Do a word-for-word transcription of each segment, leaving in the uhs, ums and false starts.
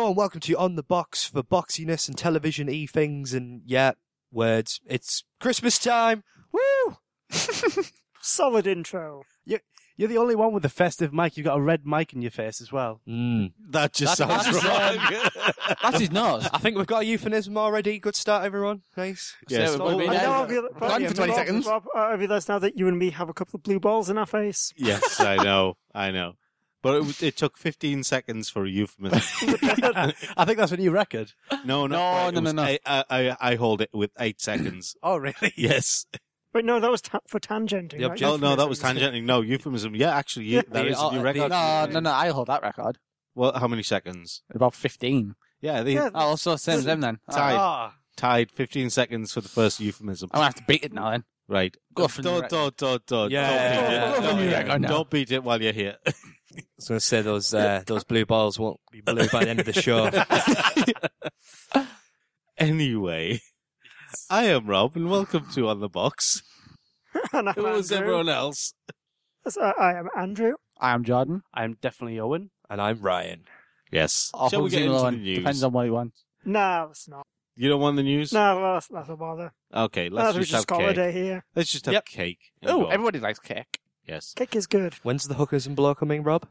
Hello and welcome to On the Box for boxiness and television-y things and, yeah, words. It's Christmas time. Woo! Solid intro. You're, you're the only one with the festive mic. You've got a red mic in your face as well. Mm. That just That's- sounds that's, wrong. That's his nose. I think we've got a euphemism already. Good start, everyone. Nice. Yes. So, Oh, we've been I there. know, have you, Gone yeah, for twenty Rob, seconds. Rob, uh, have you realised now that you and me have a couple of blue balls in our face? Yes, I know, I know. But it, it took fifteen seconds for a euphemism. I think that's a new record. No, not No, quite. It no, no, was no. eight- I, I, I hold it with eight seconds. Oh, really? Yes. Wait, no, that was ta- for tangenting. The right? No, no, that was Euphemism. tangenting. No, euphemism. Yeah, actually, you, that The- is a new uh, record. No, no, no. I hold that record. Well, how many seconds? About fifteen. Yeah, they Yeah. Oh, also same as them then. Oh, Tied. Ah. tied fifteen seconds for the first euphemism. I'm gonna have to beat it now then. Right. Go for the don't, record. don't, don't, don't, Yeah, don't beat yeah, it. go for Don't the beat it. record now. Don't beat it while you're here. I was going to say those uh, those blue balls won't be blue by the end of the show. Anyway, I am Rob, and welcome to On the Box. And I'm Who was Andrew. everyone else? Yes, I, I am Andrew. I am Jordan. I'm definitely Owen. And I'm Ryan. Yes. Or Shall we get Hughes into the Malone. news? Depends on what he wants. No, it's not. You don't want the news? No, that's not a bother. Okay, No, let's we just just have call it a cake. day here. Let's just have Yep. cake. and Oh, go. everybody likes cake. Yes. Cake is good. When's the hookers and blow coming, Rob?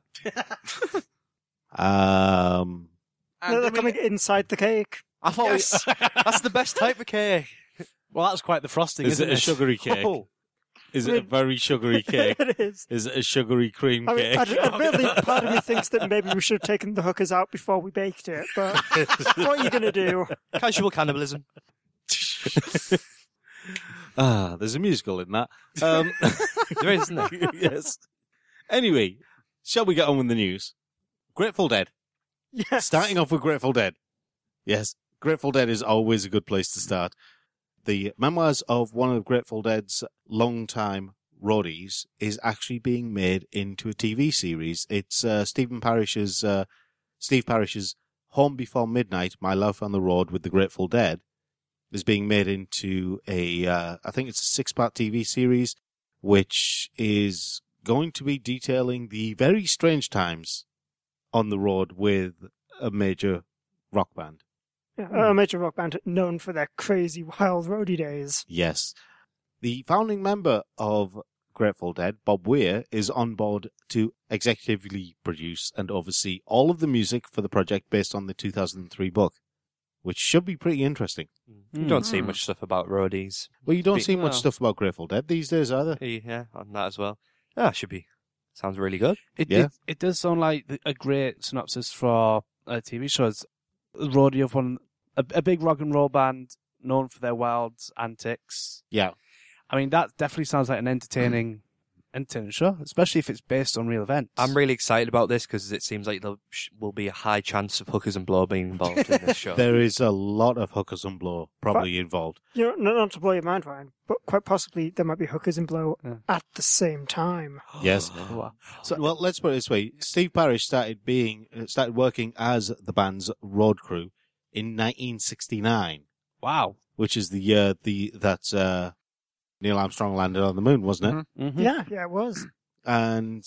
Um. No, they're coming inside the cake. I thought Yes! That's the best type of cake. Well, that's quite the frosting, Is isn't it a sugary cake? Oh. Is I it a mean- very sugary cake? It is. Is it a sugary cream I mean, cake? I, I really, part of me thinks that maybe we should have taken the hookers out before we baked it, but what are you going to do? Casual cannibalism. Ah, there's a musical in that. Um, There is, isn't there? yes. Anyway, shall we get on with the news? Grateful Dead. Yes. Starting off with Grateful Dead. Yes, Grateful Dead is always a good place to start. The memoirs of one of Grateful Dead's longtime roadies is actually being made into a T V series. It's uh, Stephen Parrish's, uh, Steve Parrish's Home Before Midnight, My Life on the Road with the Grateful Dead is being made into a, uh, I think it's a six-part T V series, which is going to be detailing the very strange times on the road with a major rock band. Yeah, a major rock band known for their crazy wild roadie days. Yes. The founding member of Grateful Dead, Bob Weir, is on board to executively produce and oversee all of the music for the project based on the two thousand three book, which should be pretty interesting. You don't see much stuff about roadies. Well, you don't Be- see much well. stuff about Grateful Dead these days either. Yeah, on that as well. Ah, should be. Sounds really good. It, Yeah. it, it does sound like a great synopsis for a T V show. It's a roadie of one, a, a big rock and roll band known for their wild antics. Yeah. I mean, that definitely sounds like an entertaining, entertaining show, especially if it's based on real events. I'm really excited about this because it seems like there sh- will be a high chance of hookers and blow being involved in this show. There is a lot of hookers and blow probably involved. You know, not, not to blow your mind, Ryan, but quite possibly there might be hookers and blow Yeah. at the same time. Yes. Oh, wow. So, well, let's put it this way: Steve Parrish started being uh, started working as the band's road crew in nineteen sixty-nine, Wow. which is the year the that uh, Neil Armstrong landed on the moon, wasn't it? Mm-hmm. Yeah, yeah, it was. And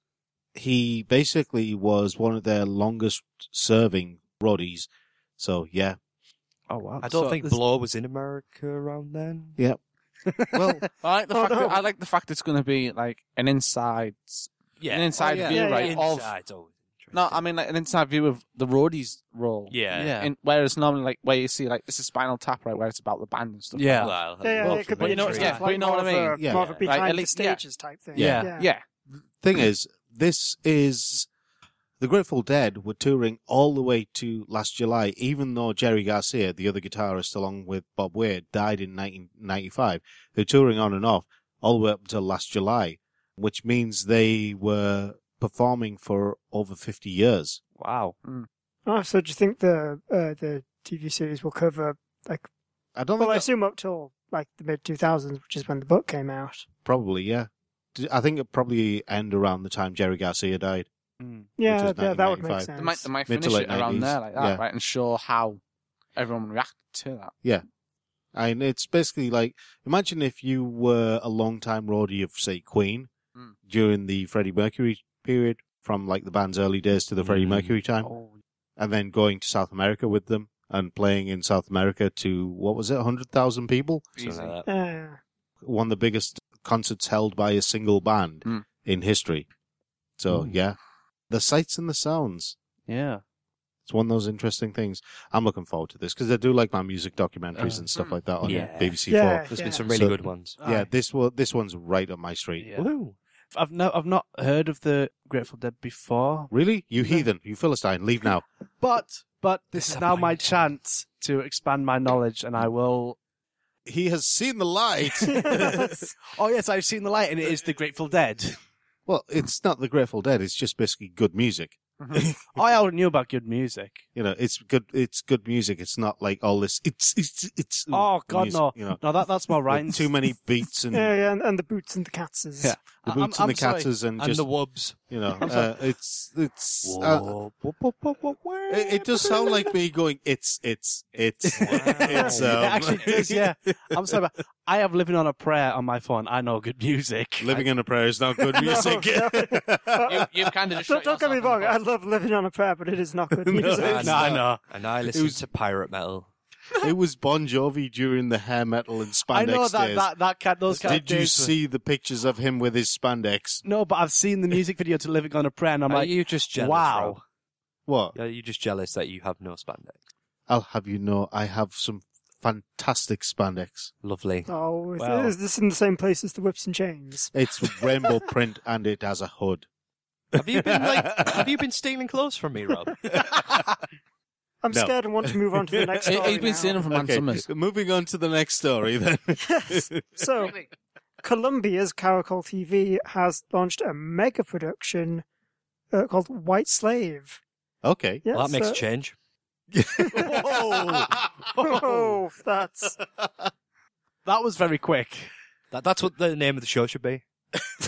he basically was one of their longest-serving roadies. So, yeah. Oh, wow. I don't So think this- blow was in America around then. Well, I like the Oh, fact. no. That, I like the fact it's going to be like an inside, an inside Oh, yeah. view, Yeah, right? yeah. Of Inside's always no, interesting. I mean like an inside view of the roadies' role. Yeah. Yeah. In, whereas normally, like where you see like this is Spinal Tap, right, where it's about the band and stuff. Yeah. Well, Yeah, yeah, Well, it could but be you know- interesting. yeah, Like but you know more what I of a- mean. Yeah. More of a Like, at behind the least- yeah. stages type thing. Yeah. like, yeah. thing is, this is the Grateful Dead were touring all the way to last July, even though Jerry Garcia, the other guitarist, along with Bob Weir, died in nineteen ninety-five. They're touring on and off all the way up until last July, which means they were performing for over fifty years. wow. Oh, so do you think the uh, the T V series will cover, like, I don't well, I think that, assume up till, like, the mid two thousands, which is when the book came out. probably, yeah. D- I think it probably end around the time Jerry Garcia died. Mm. Yeah, was yeah, that would make nineteen ninety-five. sense. They might, they might Mid to finish late it around nineties. there like that, Yeah. right, and show how everyone reacted to that. And it's basically like, imagine if you were a long-time roadie of, say, Queen Mm. during the Freddie Mercury period, from like the band's early days to the Freddie Mm. Mercury time. Oh, and then going to South America with them and playing in South America to, what was it, one hundred thousand people? Something like that. Uh, One of the biggest concerts held by a single band Mm. in history. So, yeah. The sights and the sounds. Yeah. It's one of those interesting things. I'm looking forward to this because I do like my music documentaries Uh, and stuff like that on yeah. B B C Yeah. Four. There's been some really So- good ones. Yeah, Aye. this one, this one's right up my street. Yeah. Woo. I've no, I've not heard of the Grateful Dead before, Really? You heathen. You Philistine. Leave now. but but this is now my Disappointed. chance to expand my knowledge, and I will. He has seen the light. Oh yes, I've seen the light, and it is the Grateful Dead. Well, it's not the Grateful Dead. It's just basically good music. I already knew about good music. You know, it's good. It's good music. It's not like all this. It's it's it's. Oh God, music, no, You know, no, that that's more like Ryan's. too many beats and yeah, yeah, and, and the boots and the catses. Yeah. the I'm- boots I'm and the sorry. cats and And just the wubs. you know, I'm sorry. uh, it's it's. Uh, Whoa. Whoop, whoop, whoop, whoop, whoop. it, it does sound like me going. It's it's it's it's. Um, It actually does, yeah. I'm sorry, but I have Living on a Prayer on my phone. I know good music. Living on a Prayer is not good music. you, you've kind of just Don't, shot don't get me yourself in the wrong, I foot. love Living on a Prayer, but it is not good No, music. it's No, I not. know. And I listen was- to pirate metal. It was Bon Jovi during the hair metal and spandex I know that days. that that cat those kind Did of you days- see the pictures of him with his spandex? No, but I've seen the music video to Living on a Prayer, and I'm Are like, you just jealous, wow. Rob? What? Are you just jealous that you have no spandex? I'll have you know, I have some fantastic spandex. Lovely. Oh, is, Well. is this in the same place as the Whips and Chains? It's rainbow print and it has a hood. Have you been like? Have you been stealing clothes from me, Rob? I'm No. scared and want to move on to the next He- story He's been now. stealing from Man Okay, Summers. moving on to the next story then. Yes. So, Columbia's Caracol T V has launched a mega production uh, called White Slave. Okay. Yes, Well, that makes uh, a change. Whoa. Oh, that's That was very quick. That, that's what the name of the show should be. it's,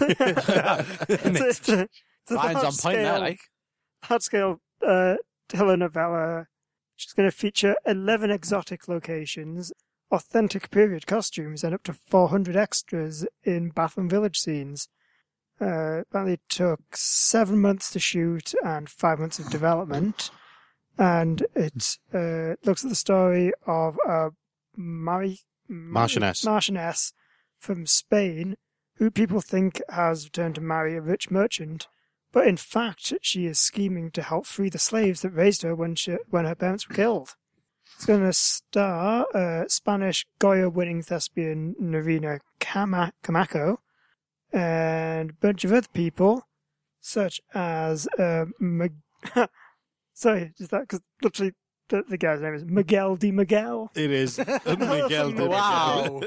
it's a, it's a Ryan's on large point there, scale, like. large scale uh, telenovela. She's going to feature eleven exotic locations, authentic period costumes, and up to four hundred extras in Batham Village scenes. Uh, apparently it took seven months to shoot and five months of development. And it uh, looks at the story of a Mari- Marchioness. Marchioness from Spain, who people think has returned to marry a rich merchant. But in fact, she is scheming to help free the slaves that raised her when she, when her parents were killed. It's going to star uh, Spanish Goya-winning thespian Narina Cama- Camacho and a bunch of other people, such as uh, Mag- sorry, is that because literally the, the guy's name is Miguel de Miguel? It is. Miguel de Wow.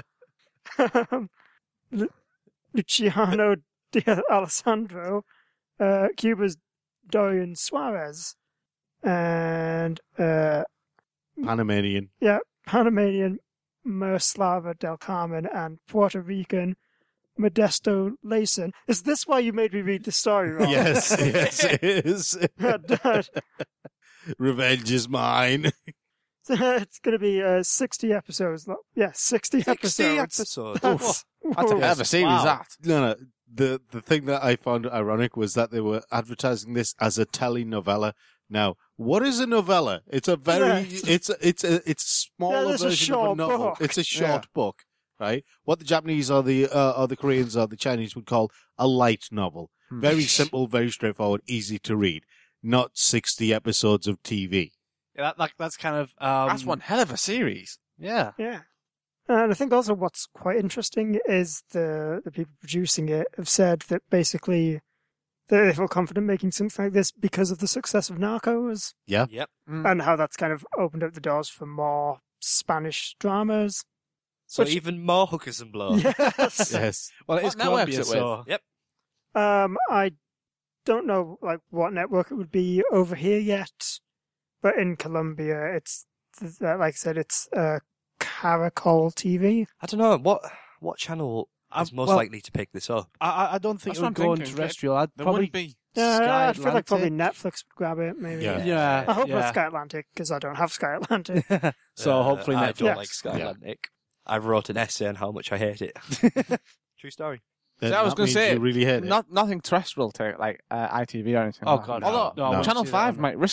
Um, Lu- Luciano de Alessandro, uh, Cuba's Dorian Suarez, and uh, Panamanian. yeah, Panamanian Miroslava del Carmen and Puerto Rican Modesto Layson. Is this why you made me read the story, Rob? Yes, yes, it is. Dad, Revenge is mine. it's going to be uh, sixty episodes. lo- Yeah, sixty, sixty episodes. episodes. That's, That's a whoa. hell of a series, Wow. that. No, no. The the thing that I found ironic was that they were advertising this as a telenovela. Now, what is a novella? It's a very, Yeah. it's a, it's a, it's a smaller Yeah, it's a version of a short novel. book. It's a short book, right? What the Japanese or the uh, or the Koreans or the Chinese would call a light novel. Hmm. Very simple, very straightforward, easy to read. Not sixty episodes of T V. Yeah, that, that, that's kind of. Um, That's one hell of a series. Yeah. Yeah. And I think also what's quite interesting is the, the people producing it have said that basically they feel confident making something like this because of the success of Narcos Yeah. Yep. Mm. and how that's kind of opened up the doors for more Spanish dramas. So Which- even more hookers and blows. Yes. Yes. Well, it What is network's Colombia, it with? so. Yep. Um, I don't know like what network it would be over here yet, but in Colombia, it's uh, like I said, it's uh, Caracol T V. I don't know what what channel Um, is most well, likely to pick this up. I, I- I don't think That's it what would I'm go on thinking. terrestrial. I'd There probably. wouldn't be. Yeah, Sky I feel like probably Atlantic. Netflix would grab it. Maybe. Yeah. Yeah. I hope yeah. not Sky Atlantic because I don't have Sky Atlantic. So Uh, hopefully I Netflix. don't Yes. like Sky Yeah. Atlantic. I wrote an essay on how much I hate it. True story. Then I was that gonna means say, you really hate it. Not nothing terrestrial to like uh, I T V or anything. Oh, like God, that. Although no. No, I No. Channel wouldn't see that Five on might risk it.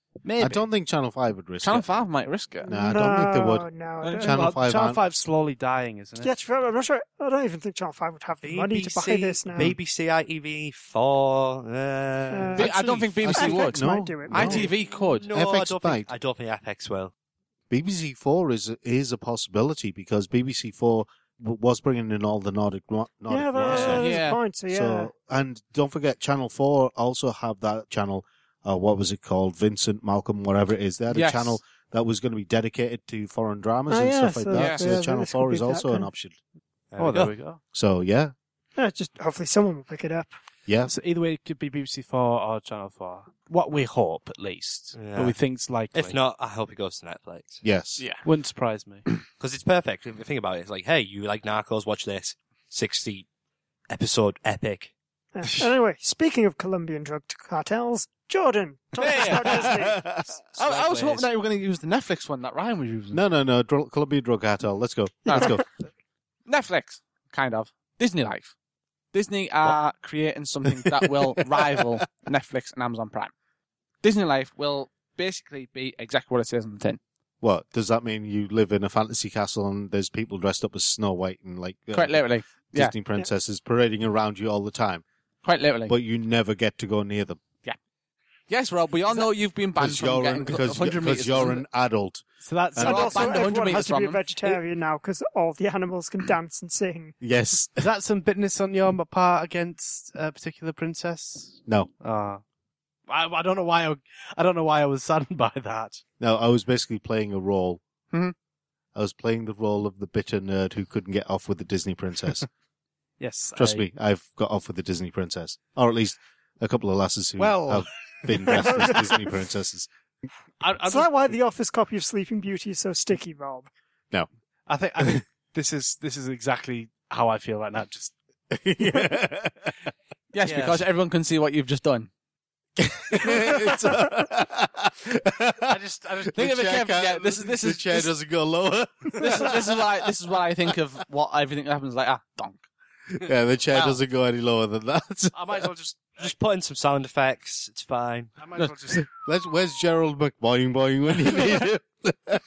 Maybe. I don't think Channel five would risk Channel it. five might risk it. No, I don't think they would. No, Uh, I don't- Channel Well, five Channel aren't- five's slowly dying, isn't it? Yeah, to- I'm not sure. I don't even think Channel five would have the money to buy this now. B B C I T V four. Uh, Uh, B- I don't think B B C actually, would. F X might do it. No. I T V could. no, F X I don't, might. think, I don't think F X will. B B C four is is a possibility because B B C four w- was bringing in all the Nordic Nordic Yeah, ones. that, So- there's Yeah. a point. So yeah, So, and don't forget, Channel four also have that channel, uh, what was it called? Vincent, Malcolm, whatever it is. They had Yes. a channel that was going to be dedicated to foreign dramas Oh, and yeah, stuff like so- that. yeah, So yeah, Channel this could four be is that also an kind. option. There Oh, we there go. we go. So, yeah. yeah, just hopefully someone will pick it up. Yeah. So either way, it could be B B C four or Channel four. What we hope, at least. Yeah. But we think it's likely. If not, I hope it goes to Netflix. Yes. Yeah. Wouldn't surprise me. Because it's perfect. If you think about it, it's like, hey, you like Narcos, watch this. sixty episode epic. Yeah. Anyway, speaking of Colombian drug cartels, Jordan, talk to us Yeah. about Disney. I, I was Segues. hoping that you were going to use the Netflix one that Ryan was using. No, no, no. Dr- Columbia Drug Cartel. Let's go. Let's go. Netflix, kind of. Disney Life. Disney are creating something that will rival Netflix and Amazon Prime. Disney Life will basically be exactly what it says on the tin. What? Does that mean you live in a fantasy castle and there's people dressed up as Snow White and like uh, Quite literally. Yeah, Disney princesses parading around you all the time, quite literally. but you never get to go near them Yes, Rob, we all know you've been banned because from you're, getting an, because, one hundred because metres. you're an adult. So that's And And Rob also, banned one hundred everyone metres has to be a from them. vegetarian now because all the animals can dance and sing. Yes. is that some bitterness on your part against a particular princess? No. Ah, I, I don't know why. I, I don't know why I was saddened by that. No, I was basically playing a role. Mhm. I was playing the role of the bitter nerd who couldn't get off with the Disney princess. Yes, Trust I- me, I've got off with the Disney princess. Or at least a couple of lasses who Well- have been dressed as Disney princesses. I, I, Is that why the Office copy of Sleeping Beauty is so sticky, Rob? I think. I think this is this is exactly how I feel right now. Just Yeah. Yes, Yes. because everyone can see what you've just done. It's I just I just Think The of it chair carefully. can't- Yeah, this is this the is chair this, doesn't go lower. this is this is what I, this is what I think of what everything that happens. Like ah, donk. Yeah, the chair Wow. doesn't go any lower than that. I might as well just Just put in some sound effects. It's fine. I might as well just Let's, where's Gerald McBoing boing when you need him?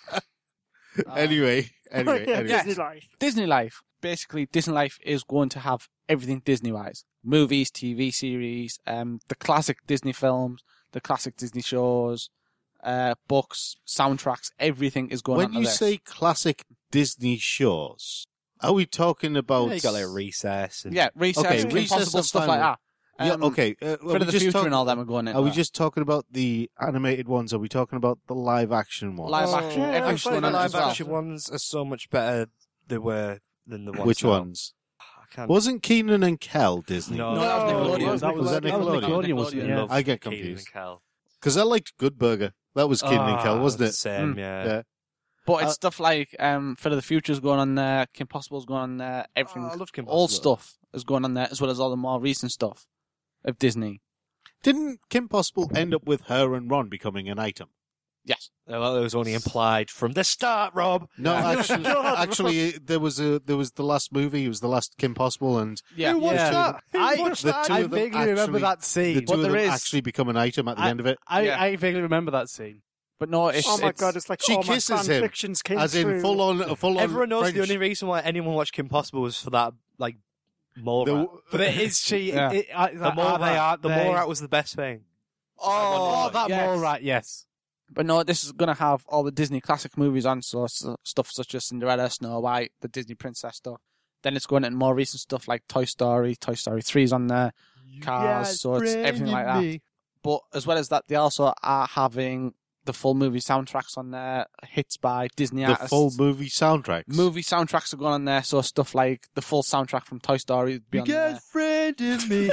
anyway, anyway, yeah, anyway. Disney Life. Disney Life. Basically, Disney Life is going to have everything Disney-wise. Movies, T V series, um, the classic Disney films, the classic Disney shows, uh, books, soundtracks, everything is going When on to you this. say classic Disney shows, are we talking about? Yeah, you got like Recess. And Yeah, Recess, Okay, Kim Recess Possible, I'm stuff fine like with. that. Yeah, Um, okay. Uh, are Friend we of the just Future talk- and all them are going in. Are we just talking about the animated ones? Are we talking about the live action ones? Live Oh, action, yeah, everything's it's like going the on the live as well. action ones are so much better they were than the ones. Which now. ones? I can't. Wasn't Keenan and Kel Disney? No, No, that was No, Nickelodeon. That was, that that was Nickelodeon? Nickelodeon, wasn't it? Nickelodeon. Yeah. Love I get Keenan confused. and Kel. Because I liked Good Burger. That was Keenan and Kel, Ah, wasn't it? Same, Mm. yeah. Yeah. But it's Uh, stuff like um, Friend of the Future's going on there, Kim Possible's going on there, everything, Oh, I love Kim old Possible. stuff is going on there, as well as all the more recent stuff of Disney. Didn't Kim Possible end up with her and Ron becoming an item? Yes. Well, it was only implied from the start, Rob. No, Yeah. actually, actually, there was a there was the last movie. It was the last Kim Possible, and Yeah. Who watched Yeah. that? Who I- watched the that? two I of them vaguely remember actually- that the scene. two But of them there is- actually become an item at the I- end of it. I, Yeah. I vaguely remember that scene. But no, it's. Oh my it's, god, it's like She all my kisses fan him, fictions came As in true. full on, full on. Everyone knows French. the only reason why anyone watched Kim Possible was for that, like, mole The- rat. But it is she. Yeah. It, it, The mole they are rat. The mole rat was the best thing. Oh, Oh, that yes. mole rat. Yes. But no, this is going to have all the Disney classic movies on, so s- stuff such as Cinderella, Snow White, the Disney Princess stuff. Then it's going into more recent stuff like Toy Story, Toy Story three's on there, Cars, so it's everything like that. But as well as that, they also are having the full movie soundtracks on there, hits by Disney the artists. full movie soundtracks. movie soundtracks are going on there, so stuff like the full soundtrack from Toy Story would be on there. friend in me.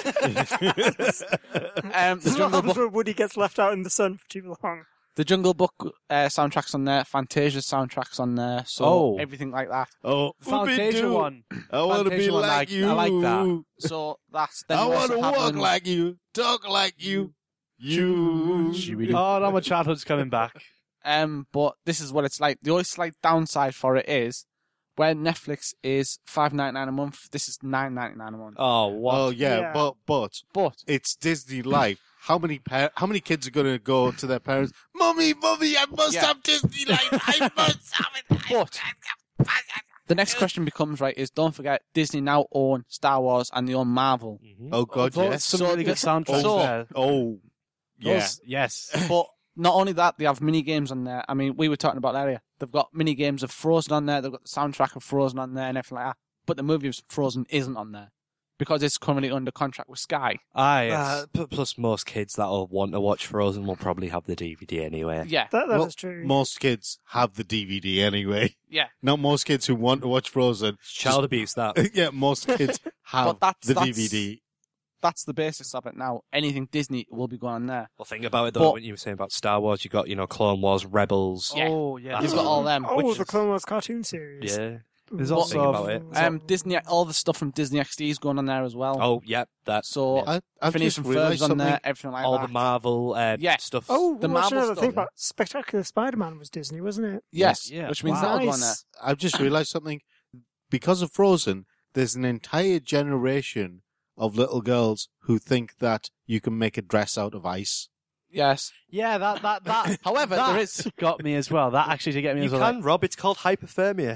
Um, the This is what Jungle happens Book, when Woody gets left out in the sun for too long. the Jungle Book uh, soundtracks on there, Fantasia soundtracks on there, so Oh. everything like that. oh, The Fantasia one. I want to be Fantasia one, like I- you. I like that. So that's then I you want also to have walk them- like you, talk like you, you. Oh, now my childhood's coming back. Um, but this is what it's like. The only slight downside for it is where Netflix is five ninety nine a month. This is nine ninety nine a month. Oh, what? Oh yeah, Yeah. but but But it's Disney Life, how many par- how many kids are going to go to their parents? Mummy, mummy, I must Yeah. have Disneyland. I must have it. But the next question becomes, right, is don't forget Disney now own Star Wars and they own Marvel. Mhm. Oh God, Vote yes. some So really good the- soundtracks so- there. Oh, yeah. Those- yes. But not only that, they have mini games on there. I mean, we were talking about that earlier. They've got mini games of Frozen on there. They've got the soundtrack of Frozen on there and everything like that. But the movie of Frozen isn't on there because it's currently under contract with Sky. Ah, yes. Uh, p- plus, most kids that'll want to watch Frozen will probably have the D V D anyway. Yeah, That, that is Well, true. Most kids have the D V D anyway. yeah. Not most kids who want to watch Frozen. Child abuse, that. Yeah, most kids have But that's- the that's- D V D. That's the basis of it now. Anything Disney will be going on there. Well, think about it though. But- when you were saying about Star Wars, you got you know Clone Wars, Rebels. Yeah. Oh, yeah. You've got all them. Oh, which the is- Clone Wars cartoon series. Yeah. There's Ooh. also- Think about it. Um, Disney, all the stuff from Disney X D is going on there as well. Oh, yep. That's so I, I've Phineas just and realised Ferb's on something. there, everything like all that. the Marvel uh, Yeah. stuff. Oh, The the Marvel Marvel stuff, thing yeah. about Spectacular Spider-Man was Disney, wasn't it? yes, Yeah. which means Wow. that'll go on there. Nice. I've just realised something. Because of Frozen, there's an entire generation of little girls who think that you can make a dress out of ice. Yes. Yeah, that, that, that. However, that there is. got me as well. That actually did get me You as well. can, Rob. It's called hypothermia.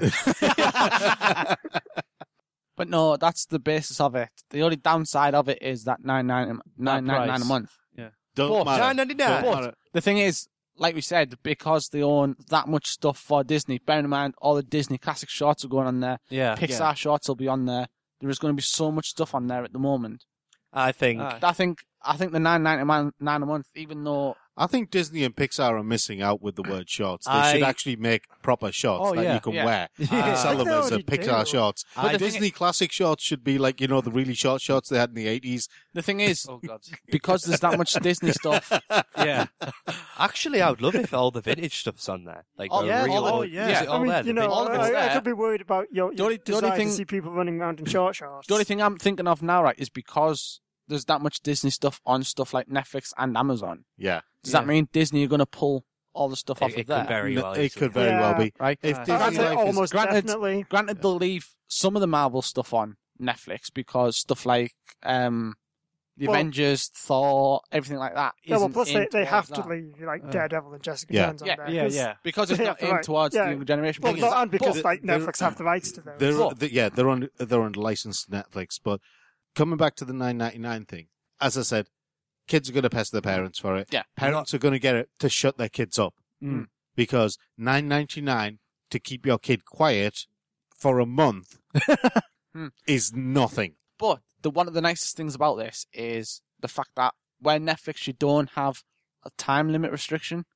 But no, that's the basis of it. The only downside of it is that nine nine nine nine nine a price. month. Don't But- matter. nine ninety-nine. Don't But matter. the thing is, like we said, because they own that much stuff for Disney, bear in mind all the Disney classic shorts are going on there. Yeah. Pixar shorts will be on there. There is going to be so much stuff on there at the moment. I think. Aye. I think I think the nine ninety nine a month, even though I think Disney and Pixar are missing out with the word shorts. They I- should actually make proper shorts Oh, that yeah. you can Yeah. wear Yeah. and sell them They as a already Pixar do. shorts. But But the thing Disney classic shorts should be like, you know, the really short shorts they had in the eighties. the thing is, Oh, God. because there's that much Disney stuff. Yeah. Actually, I would love if all the vintage stuff's on there. Like, Oh, the yeah, real, all the- oh, yeah. Is it Yeah. all I mean, there? you The know, all of it's I, I there. could be worried about your, The your only- the only desire thing- to see people running around in short shorts. The only thing I'm thinking of now, right, is because there's that much Disney stuff on stuff like Netflix and Amazon. Yeah. Does Yeah. that mean Disney are going to pull all the stuff off It, of it there? could very well. It could very Yeah. well be. Right? If Right. Disney I'd say Life is- almost granted- definitely. Granted, they'll leave some of the Marvel stuff on Netflix because stuff like um, the Well- Avengers, Thor, everything like that. Yeah, well, isn't plus in they, they towards have that. to leave like Uh, Daredevil and Jessica Yeah. Jones on Yeah, there. Yeah, 'cause- yeah. because it's Yeah, not in right. towards Yeah. the younger generation. Well, Thing no, is- and because but- like they're- Netflix have the rights to those. They're, But- th- yeah, they're on they're on licensed Netflix. But coming back to the nine ninety-nine thing, as I said, kids are going to pest their parents for it. Yeah. Parents are going to get it to shut their kids up Mm. because nine ninety-nine to keep your kid quiet for a month Hmm. is nothing. But the one of the nicest things about this is the fact that where Netflix you don't have a time limit restriction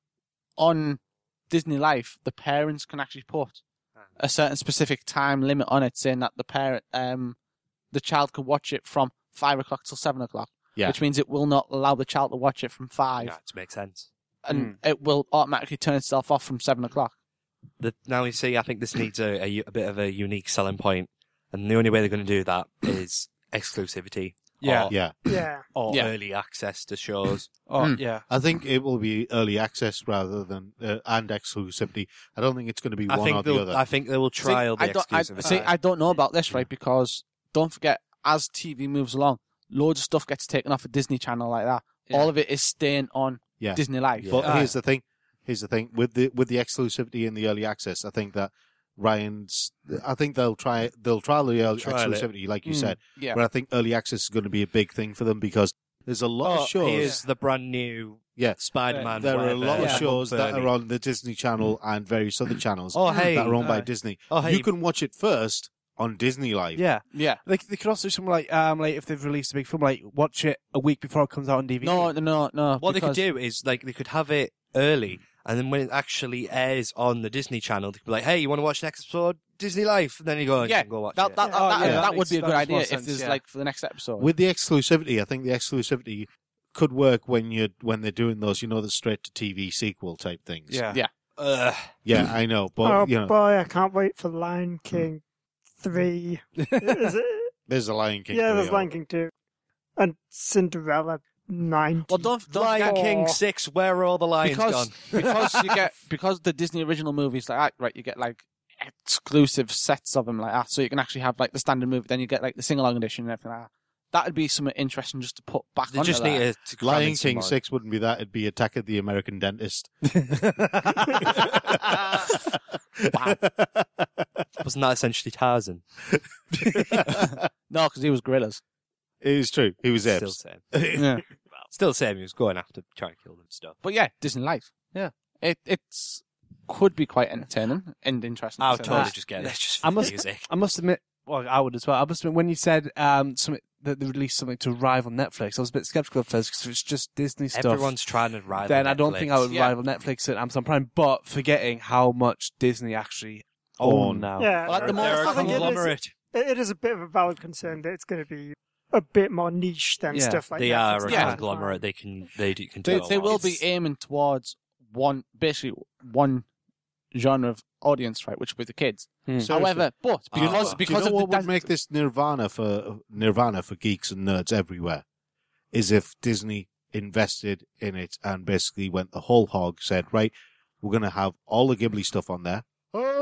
on Disney Life, the parents can actually put a certain specific time limit on it, saying that the parent, um, the child can watch it from five o'clock till seven o'clock. Yeah. Which means it will not allow the child to watch it from five, Yeah, it makes sense. and it will automatically turn itself off from seven o'clock. The, now you see, I think this needs a, a, u- a bit of a unique selling point, and the only way they're going to do that is exclusivity. Yeah. Or, Yeah, Yeah. or Yeah. early access to shows. Oh, Mm. yeah. I think it will be early access rather than uh, and exclusivity. I don't think it's going to be I one or think the they'll. other. I think they will trial see, I the don't, I, exclusivity. see, I don't know about this, right? Because don't forget, as T V moves along, loads of stuff gets taken off a Disney Channel like that. Yeah. All of it is staying on Yeah. Disney Life. Yeah. But Ah. here's the thing. Here's the thing with the with the exclusivity and the early access. I think that Ryan's. I think they'll try. They'll trial the early Trial it. exclusivity, like you Mm, said. yeah. But I think early access is going to be a big thing for them because there's a lot Oh, of shows. here's the brand new Yeah. Spider-Man. There are a whatever, lot of Yeah. shows that Bernie. are on the Disney Channel and various other channels Oh, hey. that are owned by Aye. Disney. Oh, hey. You can watch it first on Disney Live. Yeah. Yeah. They, they could also do something like, um, like if they've released a big film, like watch it a week before it comes out on D V D. No, no, no, no. What because- they could do is like they could have it early, and then when it actually airs on the Disney Channel, they could be like, "Hey, you want to watch next episode Disney Life?" And then you go, and Yeah, you can go watch That, it. that, that, Oh, that, yeah, that that would makes- be a that good makes more idea sense, if there's yeah. like for the next episode. With the exclusivity, I think the exclusivity could work when you when they're doing those, you know, the straight to T V sequel type things. Yeah. Yeah. Ugh. Yeah, I know, but oh you know, boy, I can't wait for Lion King three. Is it? there's a Lion King. Yeah, there's three, Lion King two, and Cinderella nine. well, don't, don't Lion forget, King six. Where are all the lions because gone? because you get because the Disney original movies like that, right? You get like exclusive sets of them like that, so you can actually have like the standard movie, then you get like the sing along edition and everything like that. that'd be something interesting just to put back They onto just there. need to, to cram Lion in some King more. six wouldn't be that. It'd be Attack of the American Dentist. Wow. Wasn't that essentially Tarzan? No, because he was gorillas. It is true. He was Still Ebbs. same. Yeah. Still same. He was going after trying to kill them and stuff. But yeah, Disney Life. Yeah. It it's could be quite entertaining and interesting. I to would say totally that. just get it. It's just I for must- music. I must admit, well, I would as well. I must admit, when you said um, something that they released something to rival Netflix, I was a bit skeptical at first because if it's just Disney stuff, Everyone's trying to rival then I don't Netflix. think I would Yeah. rival Netflix and Amazon Prime. But forgetting how much Disney actually own Own. now. Yeah, Well, at the I- moment, They're I a think it is- conglomerate. It, it is a bit of a valid concern that it's going to be a bit more niche than Yeah. stuff like They Netflix are a and Yeah. Amazon conglomerate. They can they do, can They, do a they lot. will be It's- aiming towards one, basically one genre of audience, right, which would be the kids. Hmm. However, but Ah. because Do you because Do you know of what the would make this Nirvana for Nirvana for geeks and nerds everywhere? Is if Disney invested in it and basically went the whole hog, said, right, we're going to have all the Ghibli stuff on there.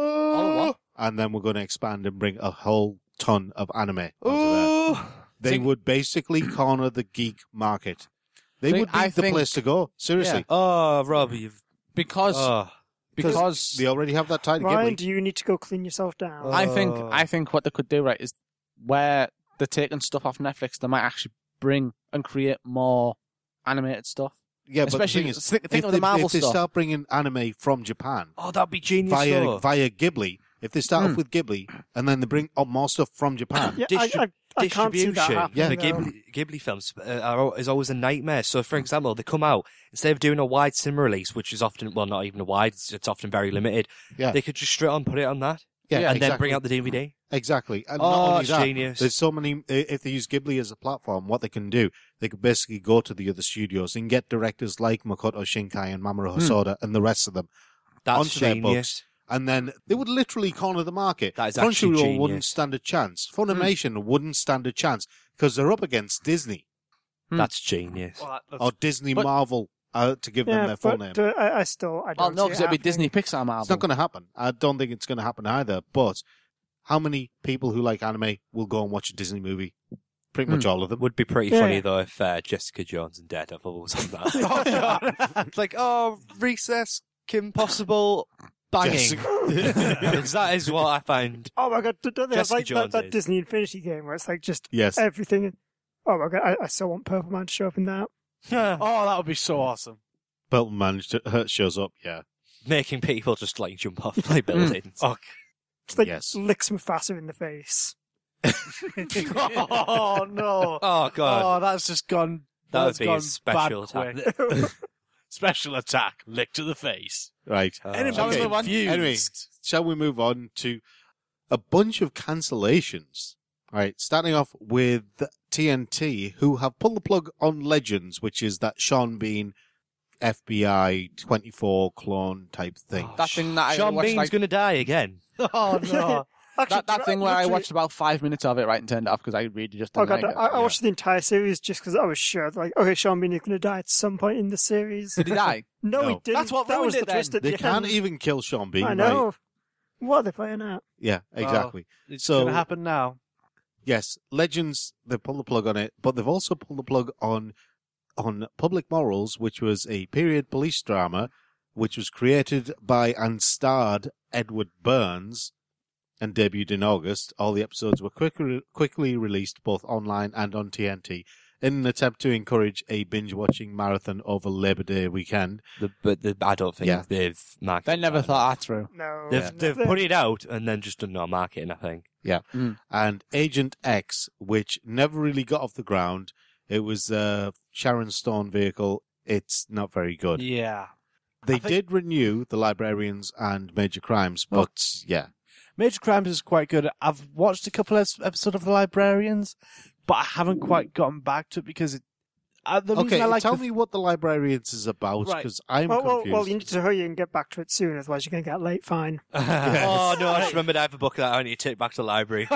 All what? And then we're going to expand and bring a whole ton of anime onto there. Ooh. They Think- would basically corner the geek market. They Think- would be I the think- place to go. Seriously. Oh, Rob, you've because oh. because They already have that title Ryan, Ghibli. do you need to go clean yourself down? I think Oh. I think what they could do, right, is where they're taking stuff off Netflix, they might actually bring and create more animated stuff. Yeah, but Especially the thing is, think, think if of they, the Marvel if they stuff. start bringing anime from Japan Oh, that'd be genius. via though. via Ghibli, if they start Hmm. off with Ghibli and then they bring up more stuff from Japan, yeah, I, I, I can't see that distribution happening. Yeah. for though. Ghibli, Ghibli films uh, are, is always a nightmare. So, for example, they come out, instead of doing a wide sim release, which is often, well, not even a wide, it's, it's often very limited, Yeah. they could just straight on put it on that yeah, and exactly. then bring out the D V D. exactly. And Oh, not only it's that, genius. there's so many. If they use Ghibli as a platform, what they can do, they could basically go to the other studios and get directors like Makoto Shinkai and Mamoru Hosoda and the rest of them, That's onto their genius. and then they would literally corner the market. That is actually Crunchyroll genius. wouldn't stand a chance. Funimation wouldn't stand a chance because they're up against Disney Hmm. That's genius. Well, that- or Disney But- Marvel uh, to give them Yeah, their full but name. uh, I, I still I Well, don't no, see because it it'd be happening. Disney Pixar Marvel. It's not going to happen. I don't think it's going to happen either. But how many people who like anime will go and watch a Disney movie? Pretty much all of them. Would be pretty Yeah. funny though if uh, Jessica Jones and Daredevil was on that. oh, God. It's like, oh, Recess, Kim Possible, banging. Jessica- Because that is what I find. Oh my god, don't they have Jessica like that, Jones that is. Disney Infinity game where it's like just Yes. everything? Oh my god, I, I still want Purple Man to show up in that. oh, that would be so awesome. Pelton Man sh- shows up. Yeah. Making people just like jump off like buildings. Oh, Just like Yes. licks Mufasa in the face. oh no! Oh, God. Oh, that's just gone. That would that's be a gone special bad attack. quick. Special attack, lick to the face. Right. Oh. Anybody's okay. confused. Anyway, shall we move on to a bunch of cancellations? All right. Starting off with T N T, who have pulled the plug on Legends, which is that Sean Bean F B I twenty-four clone type thing. That thing that I Sean watched, Bean's like, going to die again. Oh no! Actually, that, that thing where I literally- watched about five minutes of it, right, and turned it off because I really just Oh didn't god, like it. I, I yeah. watched the entire series just because I was sure, like, okay, Sean Bean is going to die at some point in the series. Did he die? No, he No. didn't. That's what that was ruined the it then. twist at They the can't end. even kill Sean Bean. I Right? know. What are they playing at? Yeah, exactly. It's So- going to happen now. Yes, Legends, they pulled the plug on it, but they've also pulled the plug on on Public Morals, which was a period police drama, which was created by and starred Edward Burns and debuted in August. All the episodes were quickly, quickly released both online and on T N T in an attempt to encourage a binge-watching marathon over Labor Day weekend. The, but the, I don't think Yeah. they've marketed They never that thought that through. No. They've, Yeah. they've put it out and then just done no marketing, I think. And Agent X, which never really got off the ground. It was a Sharon Stone vehicle. It's not very good. Yeah. They I think- did renew the Librarians and Major Crimes, but yeah. Major Crimes is quite good. I've watched a couple of episodes of The Librarians, but I haven't quite gotten back to it because it, uh, the reason Okay, I like tell the, me what the Librarians is about, Right. because I'm Well, well, confused. well, you need to hurry and get back to it soon, otherwise you're going to get a late fine. Oh, no, I just remembered I have a book that I need to take back to the library.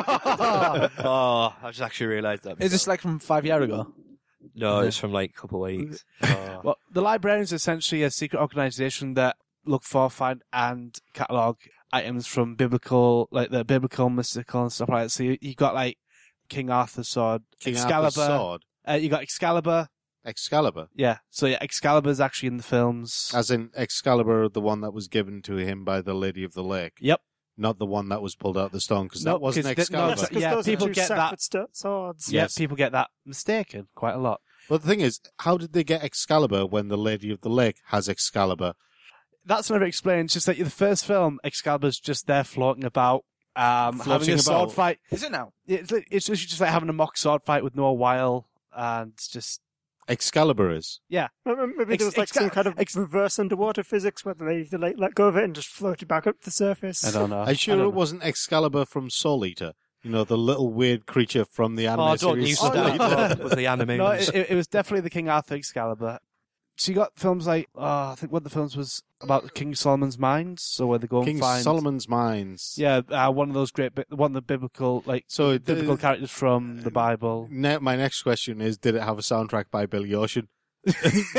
oh, I just actually realised that. Is this like from five years ago? No, it's from like a couple of weeks. Oh. Well, the Librarians is essentially a secret organization that look for, find, and catalog items from biblical, like the biblical, mystical, and stuff like that. So you, you got like King Arthur's sword, King Excalibur. Arthur's sword. Uh, you got Excalibur. Excalibur. Yeah, so yeah, Excalibur's actually in the films. As in Excalibur, the one that was given to him by the Lady of the Lake. Yep. Not the one that was pulled out of the stone, because No, that wasn't 'cause the- no, Excalibur. Yes, 'cause Yeah, those people are two get that- separate st- swords. Yeah, Yes. people get that mistaken quite a lot. But the thing is, how did they get Excalibur when the Lady of the Lake has Excalibur? That's never explained. It's just that the first film, Excalibur's just there floating about, um, Floating having a sword about. fight. Is it now? It's, li- it's literally just like having a mock sword fight with Noah Weil, and just Excalibur is. Maybe maybe Ex- there was like ex- some kind of ex- reverse underwater physics where the lady the lake let go of it and just floated back up to the surface. I don't know. Are you I sure don't it know. wasn't Excalibur from Soul Eater? You know, the little weird creature from the anime Oh, don't series use Soul that Eater. with the anime. No, ones. it, it- it was definitely the King Arthur Excalibur. So you got films like, oh, I think one of the films was about King Solomon's Mines, so where they go King and find, Solomon's Mines. yeah, uh, one of those great, bi- one of the biblical, like So it- biblical uh, characters from the Bible. Ne- my next question is, did it have a soundtrack by Billy Ocean? When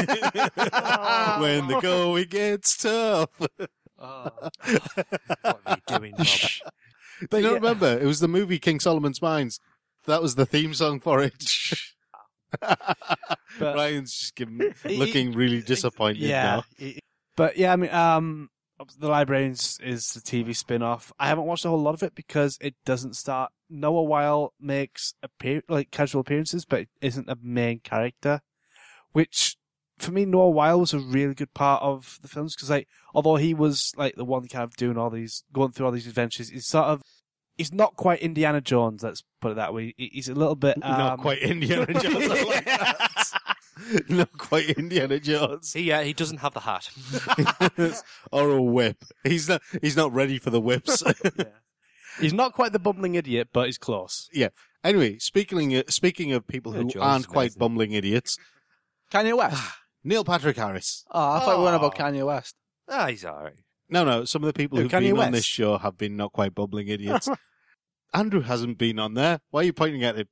the going gets tough. Oh. What are you doing, Rob? But you don't yeah. remember? It was the movie King Solomon's Mines. That was the theme song for it. But- Ryan's just giving, looking really disappointed Yeah, now. it- but yeah, I mean, um, The Librarians is the T V spin-off. I haven't watched a whole lot of it because it doesn't start. Noah Weil makes appear like casual appearances, but it isn't a main character. Which, for me, Noah Weil was a really good part of the films because, like, although he was like the one kind of doing all these, going through all these adventures, he's sort of, he's not quite Indiana Jones. Let's put it that way. He- He's a little bit um, Not quite Indiana Jones. I like that. Not quite Indiana Jones. He, uh, he doesn't have the hat. Or a whip. He's not. He's not ready for the whips. He's not quite the bumbling idiot, but he's close. Anyway, speaking of, speaking of people Yeah, who Jones aren't is quite amazing. bumbling idiots, Kanye West. Neil Patrick Harris. Oh, I thought we were on about Oh. Kanye West. Ah, he's alright. No, no. Some of the people Who, who've Kanye been on West? this show have been not quite bumbling idiots. Andrew hasn't been on there. Why are you pointing at him?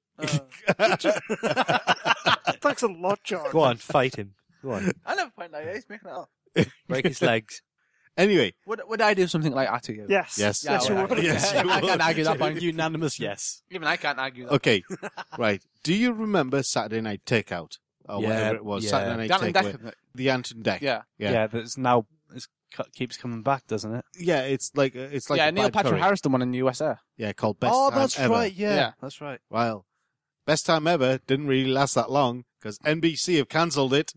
Thanks a lot, John. Go on, fight him. Go on, I never point like that. He's making it up. break his legs. Anyway, Would, would I do something like that to you? Yes. yes. Yeah, Yes, you well, would. Yes, I you can't would. argue that point. Unanimous yes. Even I can't argue that. Okay, right. Do you remember Saturday Night Takeout? Or Yeah, whatever it was. yeah. Saturday Night Down and Takeaway. Deck, The Anton Deck. yeah. Yeah. Yeah, that's now it keeps coming back, doesn't it? Yeah, it's like it's like yeah, a Neil bad Patrick curry. Harris done one in the U S A. Yeah, called Best oh, Time that's Ever. right. Yeah, Yeah. that's right. Well, Best Time Ever didn't really last that long because N B C have cancelled it.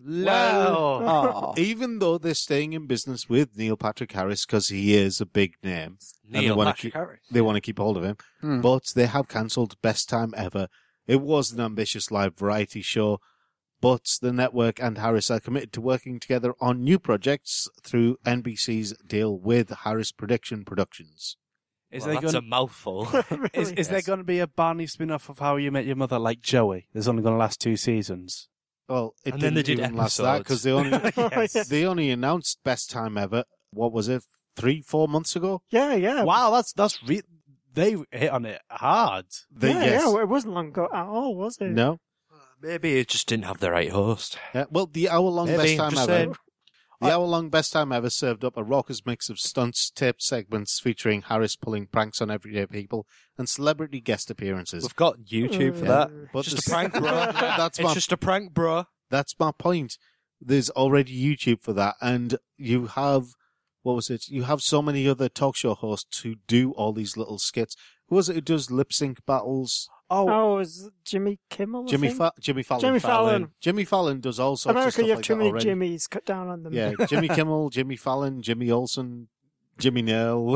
Oh. Even though they're staying in business with Neil Patrick Harris because he is a big name, And they Neil wanna Patrick keep- Harris. they want to keep hold of him. Hmm. But they have cancelled Best Time Ever. It was an ambitious live variety show, but the network and Harris are committed to working together on new projects through N B C's deal with Harris Prediction Productions. Is Well, there that's going a mouthful. is, is there Yes. going to be a Barney spin-off of How You Met Your Mother like Joey? There's only going to last two seasons. Well, it And then didn't they did even last that because they only Yes. they only announced Best Time Ever. What was it? Three, four months ago. Yeah, yeah. Wow, that's that's re- they hit on it hard. They, yeah, yes. yeah. It wasn't long ago at all, was it? No. Maybe it just didn't have the right host. Yeah, well, the hour-long Maybe, Best Time just Ever. saying. The hour-long Best Time Ever served up a raucous mix of stunts, taped segments featuring Harris pulling pranks on everyday people, and celebrity guest appearances. We've got YouTube for Uh, that. But Just this- a prank, bro. That's It's my just a prank, bro. that's my point. There's already YouTube for that, and you have what was it? You have so many other talk show hosts who do all these little skits. Who was it who does lip sync battles? Oh, Oh, is it Jimmy Kimmel? I Jimmy think? Fa- Jimmy Fallon. Jimmy Fallon. Jimmy Fallon does all sorts of America, stuff you have like too that many already. Jimmys. Cut down on them. Yeah, Jimmy Kimmel, Jimmy Fallon, Jimmy Olsen, Jimmy Nail.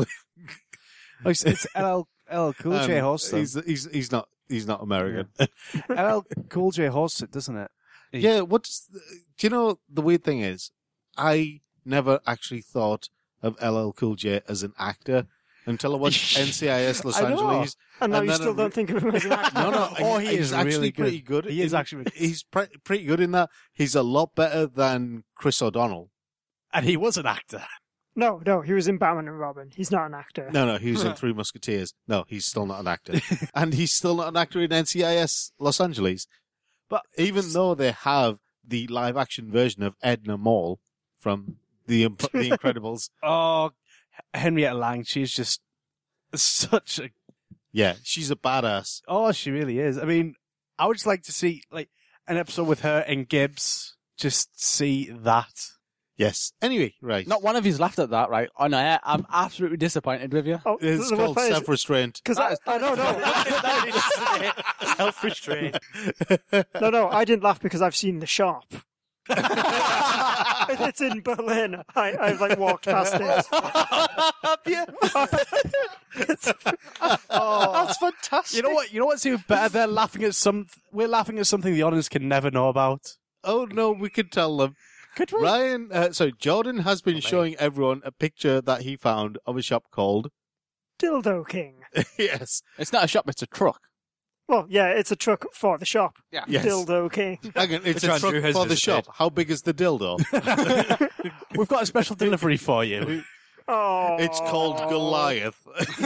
oh, it's, it's L L L L Cool J Um, hosts them. He's he's he's not he's not American. L L Cool J hosts it, doesn't it? He- Yeah, what's the, do you know the weird thing is, I never actually thought of L L Cool J as an actor until I watched N C I S Los I know. Angeles. And now And you then still I don't re- think of him as an actor. No, no, Oh, he he's is actually really good. pretty good. He is in- actually really- he's pre- pretty good in that. He's a lot better than Chris O'Donnell. And he was an actor. No, no, he was in Batman and Robin. He's not an actor. No, no, he was in Three Musketeers. No, he's still not an actor, and he's still not an actor in N C I S Los Angeles. But even though they have the live action version of Edna Mole from the Imp- the Incredibles. Oh, Henrietta Lang, she's just such a Yeah, she's a badass. Oh, she really is. I mean, I would just like to see like an episode with her and Gibbs. Just see that. Yes. Anyway, right. Not one of you's laughed at that, right? On air, I'm absolutely disappointed with you. Oh, It's called self-restraint. Because I, I don't know. Self-restraint. No, no, I didn't laugh because I've seen The Shop. It's in Berlin. I, I've like walked past it. Yeah. Oh, that's fantastic. You know what? You know what's even better? They're laughing at some. We're laughing at something the audience can never know about. Oh, no, we could tell them. Could we? Ryan, uh, sorry, Jordan has been showing everyone a picture that he found of a shop called... Dildo King. Yes. It's not a shop, it's a truck. Well, yeah, it's a truck for the shop. Yeah. Yes. Dildo King. Hang on, it's Which a Andrew truck has for the visited. shop. How big is the dildo? We've got a special delivery for you. Oh. It's called Goliath.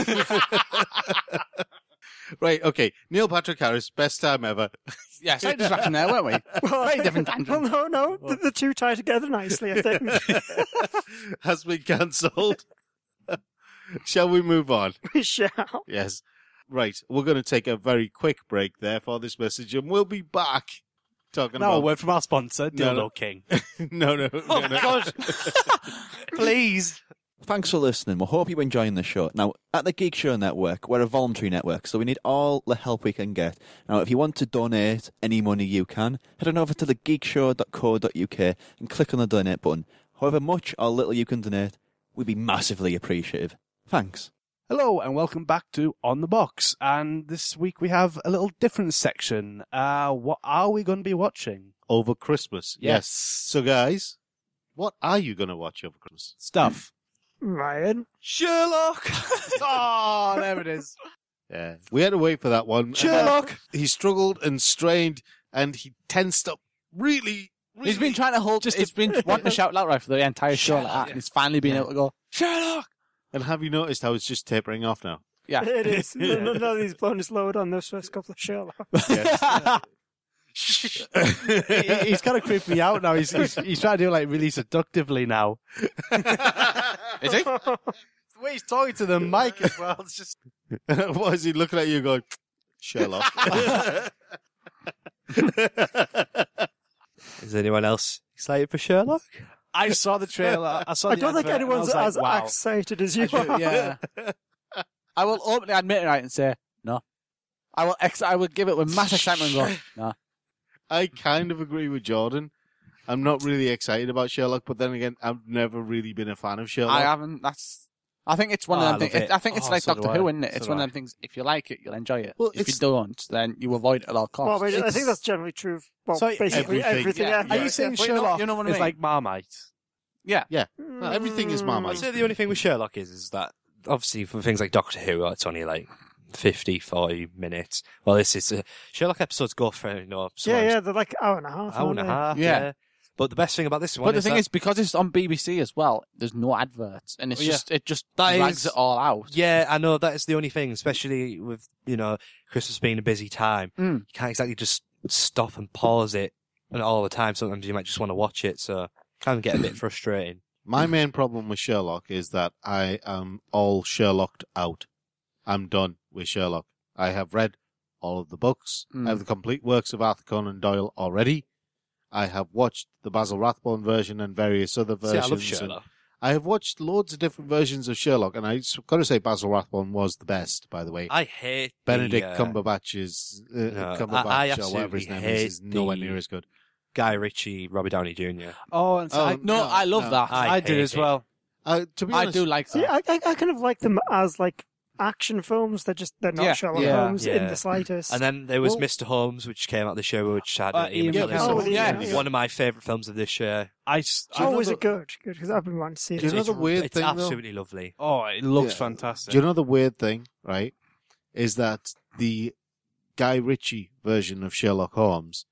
Right, okay. Neil Patrick Harris, best time ever. Yeah, slight distraction there, weren't we? Well, Very different Well, tangent. no, no. The, the two tie together nicely, I think. Has been cancelled. Shall we move on? We shall. Yes. Right, we're going to take a very quick break there for this message, and we'll be back talking No, a about... word from our sponsor, No, Dildo no. King. no, no, Oh, no, no. God. Please. Thanks for listening. We hope you're enjoying the show. Now, at the Geek Show Network, we're a voluntary network, so we need all the help we can get. Now, if you want to donate any money you can, head on over to the geek show dot co dot uk and click on the donate button. However much or little you can donate, we'd be massively appreciative. Thanks. Hello and welcome back to On the Box. And this week we have a little different section. Uh, what are we going to be watching? Over Christmas. Yes. So, guys, what are you going to watch over Christmas? Stuff. Ryan. Sherlock. Oh, there it is. Yeah. We had to wait for that one. Sherlock. He struggled and strained, and he tensed up really, really... He's been trying to hold, Just he's been wanting to shout loud right for the entire show like that, and he's finally been able to go, Sherlock! And have you noticed how it's just tapering off now? yeah. It is. None of these blown his load on those first couple of Sherlock. Yes. He- he's kind of creeping me out now. He's, he's, he's trying to do it like really seductively now. Is he? The way he's talking to the mic as well. It's just. What is he looking at you going, Sherlock? Is anyone else excited for Sherlock? I saw the trailer. I saw I the don't think advert, and I anyone's was like, as wow. excited as you I should- are. yeah. I will openly admit it right and say, no. I will ex- I will give it with mass excitement and go, no. I kind of agree with Jordan. I'm not really excited about Sherlock, but then again, I've never really been a fan of Sherlock. I haven't, that's, I think it's one Oh, I of them love things, it. I think it's Oh, like so do Doctor I. Who, isn't it? So It's do one of I. them things, if you like it, you'll enjoy it. Well, if you it's- don't, then you avoid it at all Well, costs. but I It's- think that's generally true of, well, So basically everything. everything. Yeah. ever. Are you saying Well, you know- Sherlock you know what I is mean? like Marmite? yeah. No, everything is Mm. I'd Marmite. say the only thing with Sherlock is, is that obviously for things like Doctor Who, it's only like fifty, forty minutes. Well, this is uh, Sherlock episodes go for you know Yeah, sometimes yeah, they're like hour and a half. hour and a aren't they? half. Yeah. Yeah. But the best thing about this one, But the is thing that, is, because it's on B B C as well, there's no adverts, and it's Oh, yeah. just it just That drags is- it all out. yeah, I know that is the only thing, especially with you know Christmas being a busy time. Mm. You can't exactly just stop and pause it and all the time. Sometimes you might just want to watch it, so it can get a bit frustrating. My main problem with Sherlock is that I am all Sherlocked out. I'm done with Sherlock. I have read all of the books. Mm. I have the complete works of Arthur Conan Doyle already. I have watched the Basil Rathbone version and various other See, versions. I love and Sherlock. I have watched loads of different versions of Sherlock, and I've got to say Basil Rathbone was the best, by the way. I hate Benedict the, uh, Cumberbatch's uh, no, Cumberbatch I- I or whatever his absolutely name is, hate is nowhere the- near as good. Guy Ritchie, Robert Downey Junior Oh, and so Oh, I, No, No, I love no. that. I I did hate as it. well. Uh, to be I honest, do like See, that. I, I, I kind of like them as like action films. They're just they're not Yeah, Sherlock yeah, Holmes in yeah. the slightest. And then there was Well- Mister Holmes, which came out the show, which had Uh, uh, Ian Ian McKellen. McKellen. Oh, yeah. yeah. One of my favourite films of this year. I, s- I- oh, is it good? Good, because I've been wanting to see Do you it. know It's- the weird it's thing, though? absolutely lovely. oh, it looks Yeah. fantastic. Do you know the weird thing, right? Is that the Guy Ritchie version of Sherlock Holmes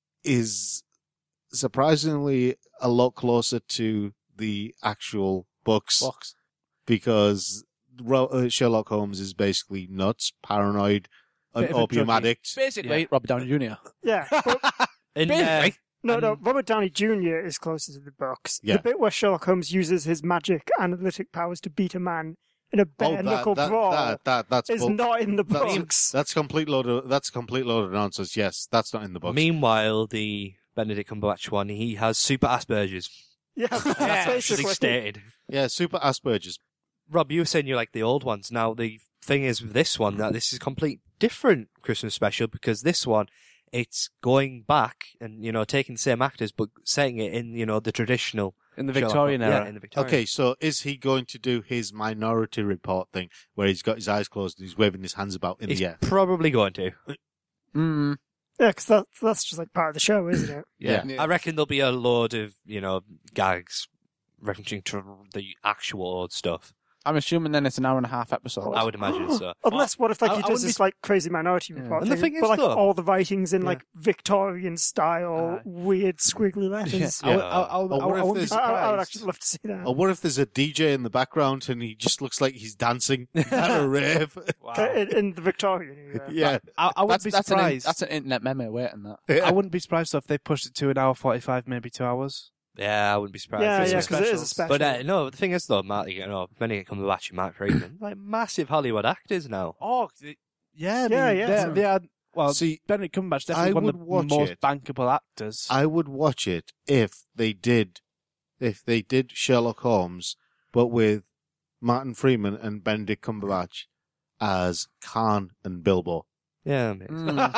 is surprisingly a lot closer to the actual books Box. because Ro- uh, Sherlock Holmes is basically nuts, paranoid, an Bit of a opium junkie. addict. Basically, Yeah. Robert Downey Junior Yeah, but In, uh, Basically. no, no. And- Robert Downey Junior is closer to the books. Yeah. The bit where Sherlock Holmes uses his magic analytic powers to beat a man in a Oh, bare that, knuckle that, brawl that, that, that's is bull- not in the that's- books. That's complete load of that's complete load of nonsense. Yes, that's not in the books. Meanwhile, the Benedict Cumberbatch one, he has super Asperger's. Yeah, That's that's actually basically. stated. Yeah, super Asperger's. Rob, you were saying you like the old ones. Now, the thing is with this one, that this is a complete different Christmas special, because this one, it's going back and, you know, taking the same actors, but setting it in, you know, the traditional In the Sherlock Victorian Holmes- era. Yeah, in the Victorian. Okay, so is he going to do his Minority Report thing, where he's got his eyes closed and he's waving his hands about in He's the air? probably going to. Mm. Yeah, because that, that's just like part of the show, isn't it? Yeah. Yeah. I reckon there'll be a load of, you know, gags referencing to the actual old stuff. I'm assuming then it's an hour and a half episode. I would imagine so. Unless, what if like I- he I does wouldn't this be- like crazy Minority Yeah. Report And the thing, thing is, but like though- all the writings in Yeah. like Victorian style, Aye. weird squiggly letters. I, would- Yeah. I, I, I, Or what I, if wouldn't be there's- I, I would surprised. actually love to see that. Or what if there's a D J in the background and he just looks like he's dancing at a rave? in, in the Victorian era. Yeah. I, I wouldn't that's, be that's, an, in- surprised. that's an internet memo waiting that. I wouldn't be surprised if they pushed it to an hour forty-five, maybe two hours. Yeah, I wouldn't be surprised. Yeah, Christmas yeah, because it is a specials. special. But uh, no, the thing is though, Matt, you know, Benedict Cumberbatch and Mark Freeman, like massive Hollywood actors now. Oh, th- yeah, I Yeah, mean, yeah. They're, they are, well, See, Benedict Cumberbatch definitely I one of would the watch most it. bankable actors. I would watch it if they did, if they did Sherlock Holmes, but with Martin Freeman and Benedict Cumberbatch as Khan and Bilbo. Yeah, mate.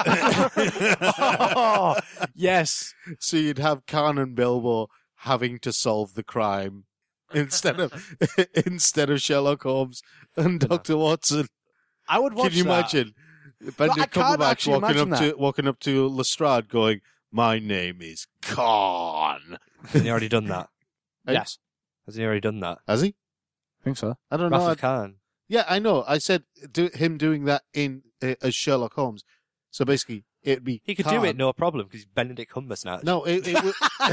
Mm. oh, yes. So you'd have Khan and Bilbo having to solve the crime instead of instead of Sherlock Holmes and Doctor Watson. I would watch Can you that. imagine Benedict can't Cumberbatch actually walking up imagine to walking up to Lestrade, going, "My name is Khan." Hasn't he already done that? Yes, Hasn't he already done that? Has he? I think so. I don't know. Wrath I- of Khan. Yeah, I know. I said do, him doing that in uh, as Sherlock Holmes. So basically, it'd be He could Khan. do it, no problem, because he's Benedict Cumberbatch. No, it, it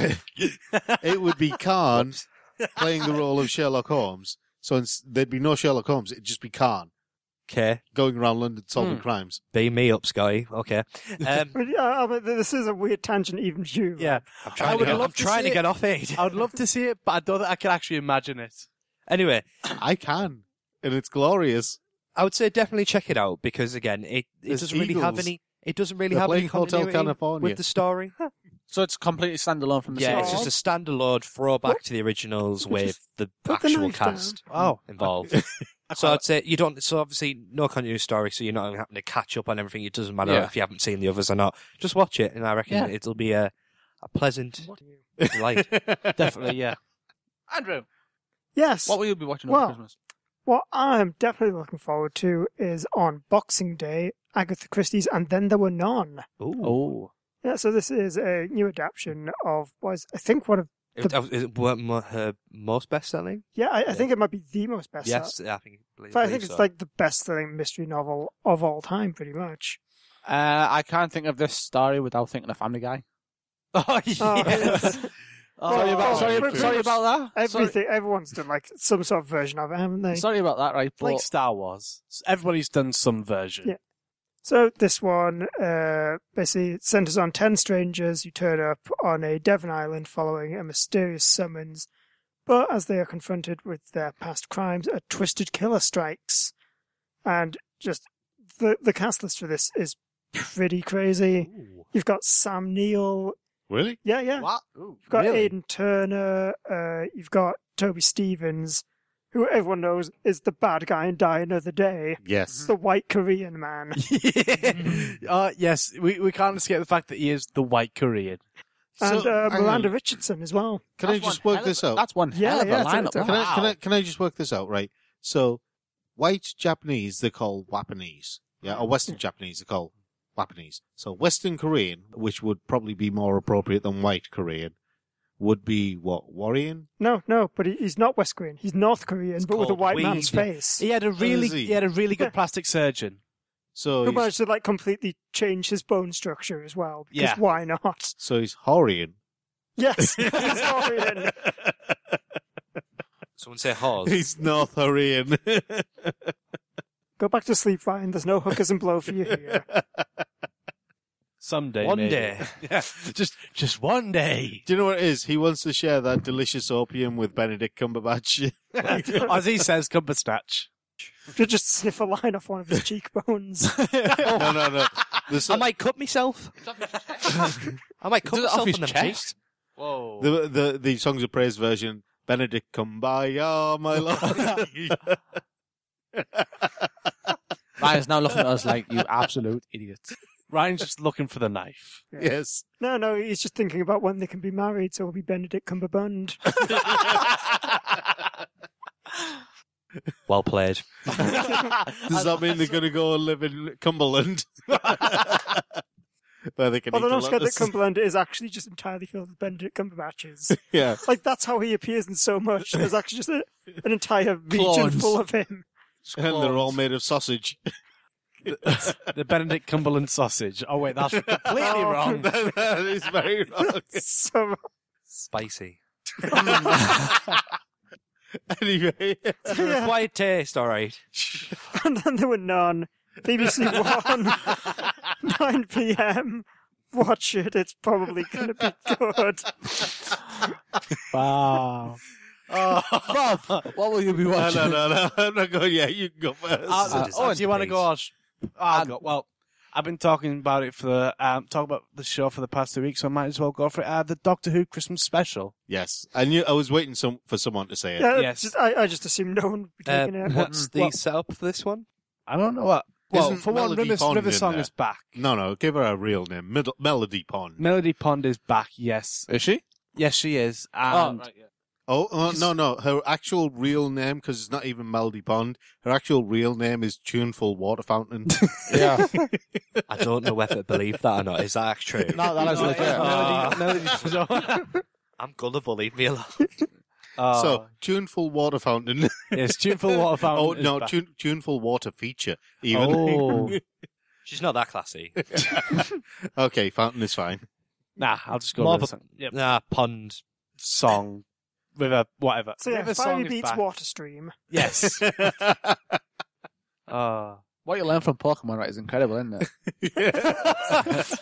would it would be Khan playing the role of Sherlock Holmes. So it's, there'd be no Sherlock Holmes. It'd just be Khan Okay, going around London solving Hmm. crimes. beam me up, Sky. Okay, um, But, yeah, I mean, this is a weird tangent, even to you. Yeah. I'm I trying, to would get, love I'm to trying see to it. get off it. I would love to see it, but I don't think I can actually imagine it. Anyway, I can, and it's glorious. I would say definitely check it out because again, it, it There's doesn't really have eagles. any. It doesn't really They're have any playing Hotel continuity California. with the story. So it's completely standalone from the Yeah, series. it's just a standalone throwback to the originals with Just the put the actual knife down. cast Oh. involved. I So quite- I'd say you don't. So obviously, no continuity story, so you're not having to catch up on everything. It doesn't matter Yeah. if you haven't seen the others or not. Just watch it, and I reckon Yeah. it'll be a a pleasant What do you- delight. definitely, yeah. Andrew, Yes. what will you be watching Well, over Christmas? What I'm definitely looking forward to is on Boxing Day, Agatha Christie's And Then There Were None. Ooh. Oh, Yeah, so this is a new adaptation of, was I think one of, It- Is it one of her most best-selling? yeah, I, I Yeah. think it might be the most best. Yes, I think. believe- But I believe think it's so. like the best-selling mystery novel of all time, pretty much. uh, I can't think of this story without thinking of Family Guy. Oh, Oh, yes. sorry Oh, about sorry, pretty sorry much about that. Sorry, Everything, everyone's done like some sort of version of it, haven't they? sorry about that. Right, like but Star Wars. Everybody's done some version. Yeah. So this one uh, basically centers on ten strangers who turn up on a Devon island following a mysterious summons. But as they are confronted with their past crimes, a twisted killer strikes. And just the the cast list for this is pretty crazy. You've got Sam Neill. Really? Yeah, yeah. what? Ooh. You've got Really? Aidan Turner. Uh, you've got Toby Stevens, who everyone knows is the bad guy in Die Another Day. Yes. The white Korean man. uh, yes, we, we can't escape the fact that he is the white Korean. And So, uh, hang on. Miranda Richardson as well. Can I That's just one work hell this of a- out? That's one Yeah, hell of yeah, a it's a- lineup. it's a- Can I, can I Wow. can I just work this out, right? So, white Japanese they're called Wapanese, yeah, or Western Japanese they're called Wapanese. So, Western Korean, which would probably be more appropriate than white Korean, would be what Warrior? No, no, but he, he's not West Korean. He's North Korean, It's but with a called white weed. man's face. He had a really is he? he had a really Yeah. good plastic surgeon. So, Who he's, managed to like completely change his bone structure as well. Because Yeah. why not? so he's Horian. Yes, he's Korean. Someone say Hawes. He's North Korean. Go back to sleep, Ryan. There's no hookers and blow for you here. Someday, One maybe. day. yeah, just just one day. Do you know what it is? He wants to share that delicious opium with Benedict Cumberbatch. As he says, Cumberbatch. To just sniff a line off one of his cheekbones. no, no, no. The, I might cut myself. I might cut Does it off myself his on them chest? cheeks. Whoa. the, the, the Songs of Praise version, Benedict come by, oh my lord. Ryan's now looking at us like, you absolute idiots. Ryan's just looking for the knife. Yes. No, no, he's just thinking about when they can be married, so it'll be Benedict Cumberbund. Well played. Does that mean they're going to go and live in Cumberland? Where they can Although eat I'm a scared that lettuce? Cumberland is actually just entirely filled with Benedict Cumberbatches. Yeah. Like, that's how he appears in so much. There's actually just a, an entire region Clones. full of him. And they're all made of sausage. The Benedict Cumberland sausage. Oh wait, that's completely Oh. wrong. that, that is very wrong. So, Spicy. Anyway. yeah. Quiet taste, alright. And then there were none. B B C One, nine p.m. Watch it, it's probably going to be good. Wow. Oh. Rob, what will you be No, watching? no, no, no. I'm not going yet. You can go first. Uh, just oh, have do you to want to please. go? On? I'll Um, go. Well, I've been talking about it for the um, talk about the show for the past two weeks, so I might as well go for it. Uh, the Doctor Who Christmas special. Yes. I knew, I was waiting some, for someone to say it. Yeah, Yes. just, I, I just assumed no one would be Uh, taking it. what's the Well- setup for this one? I don't know what. Well, Isn't for one, Melody River, Pond River in Song there? is back. No, no. Give her a real name. Middle, Melody Pond. Melody Pond is back. Yes, Is she? yes, she is. Oh, And right, yeah. Oh, uh, no, no. Her actual real name, because it's not even Melody Pond, her actual real name is Tuneful Water Fountain. Yeah. I don't know whether to believe that or not. Is that true? No, that is No, legit. yeah, Melody, Melody, I'm gullible, leave me alone. uh, So, Tuneful Water Fountain. yes, Tuneful Water Fountain. oh, is no, back. tune, Tuneful Water Feature, even. Oh, She's not that classy. Okay, Fountain is fine. nah, I'll just go More with of a- the song. Yep. Nah, pond. Song, River, whatever. So yeah, River Song Fiery is beats back. Water Stream. Yes. uh, What you learn from Pokemon, right, is incredible, isn't it?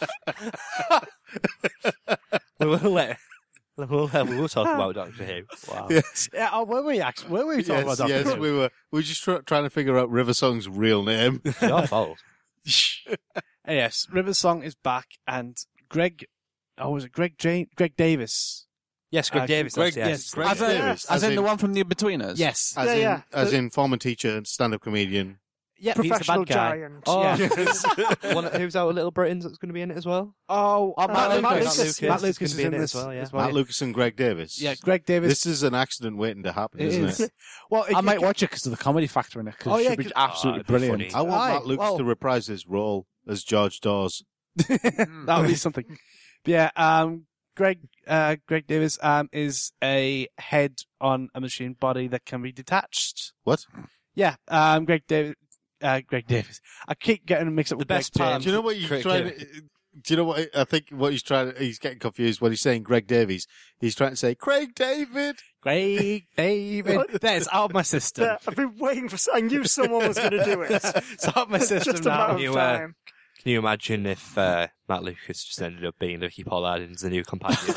we will let. We'll, uh, we will talk about Doctor Who. wow. Yes, Yeah, oh, were we actually? Were we talking yes, about Doctor yes. Who? We were, we were just try, trying to figure out River Song's real name. Your fault. Yes, River Song is back, and Greg, oh, was it Greg Jane, Greg Davis? Yes, Greg Uh, Davis. Greg- that's, yes, yes. Greg As in, Davis, as as in in- the one from the Betweeners? Yes, As Yeah, in, yeah. as The- in former teacher, stand-up comedian. yeah, he's the Professional bad guy. giant. Oh, Yeah. One, who's out of Little Britain's that's going to be in it as well? oh, Oh, Matt Uh, Lucas. Matt Lucas. Lucas, Lucas. Matt is Lucas gonna is be in in it this as well, yeah. as well. Matt Lucas and Greg Davis. Yeah, Greg Davis. This is an accident waiting to happen, It isn't is. it? Well, it, I might it- watch it because of the comedy factor in it, because Oh, it yeah, should be 'cause- absolutely oh, it'd be brilliant. funny. I want Aye, Matt Lucas well- to reprise his role as George Dawes. that would be something. But yeah, um, Greg, uh, Greg Davis, um, is a head on a machine body that can be detached. What? Yeah, um, Greg Davis, uh, Greg Davis. I keep getting mixed up The with best Greg part- James. Do you know what he's Craig trying David. to... Do you know what I think? What he's trying to, he's getting confused when he's saying Greg Davies. He's trying to say Craig David. Greg David. That is out of my system. Yeah, I've been waiting for. I knew someone was going to do it. It's out of my It's system just a matter now. of You, uh, time. Can you imagine if uh, Matt Lucas just ended up being Lucky Pollard's new companion?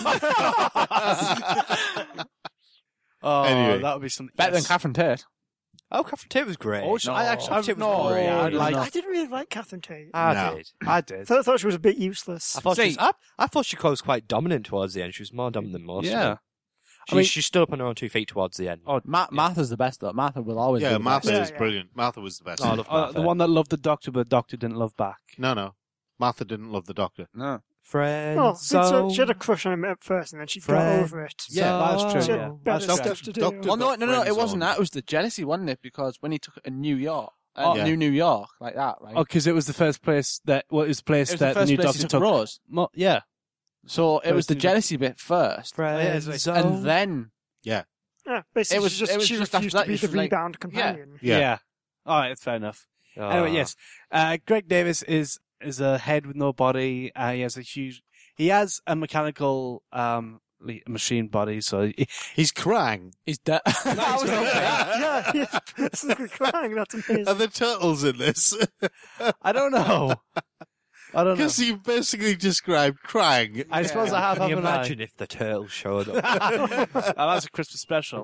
Oh, Anyway. that would be something. Better yes. than Catherine Tate. oh, Catherine Tate was great. Oh, sh- I actually, Catherine Tate was no, great. I I, like. I didn't really like Catherine Tate. I No. did. I did. So I thought she was a bit useless. I thought, she See- was, I, I thought she was quite dominant towards the end. She was more dominant than most. of Yeah. them. She, I mean- she stood up on her own two feet towards the end. Oh, Ma- Martha's the best, though. Martha will always Yeah, be the Martha best. Yeah, is yeah. brilliant. Martha was the best. Oh, I love uh, Martha. the one that loved the Doctor, but the Doctor didn't love back. No, no. Martha didn't love the Doctor. No. Friend Oh, so zone. she had a crush on him at first, and then she got Friend over it. Yeah, that's true. She had Yeah, better that's true. stuff to do. Doctor- Well, no, got no, no, it friends wasn't on. that. It was the jealousy, wasn't it? Because when he took it in New York, uh, Oh. Yeah. New New York, like that, right? Oh, because it was the first place that. Well, it was the place It was that the first new place Doctor he took took. Rose. Mo- yeah. So it First was the he- jealousy bit first, Friend Yeah, zone. and then Yeah, basically, It was- she just, it was she just after refused that, to be you the should, like- rebound companion. Yeah. All right, that's fair enough. Oh. Anyway, yes. Uh, Greg Davis is is a head with no body. Uh, he has a huge. He has a mechanical um le- machine body. So he, He's Krang. he's dead. That was Yeah, he's basically crying. That's amazing. Are the turtles in this? I don't know. I don't know. Because you basically described Krang. I suppose I have. Can you haven't I? imagine if the turtle showed up? Oh, that's a Christmas special.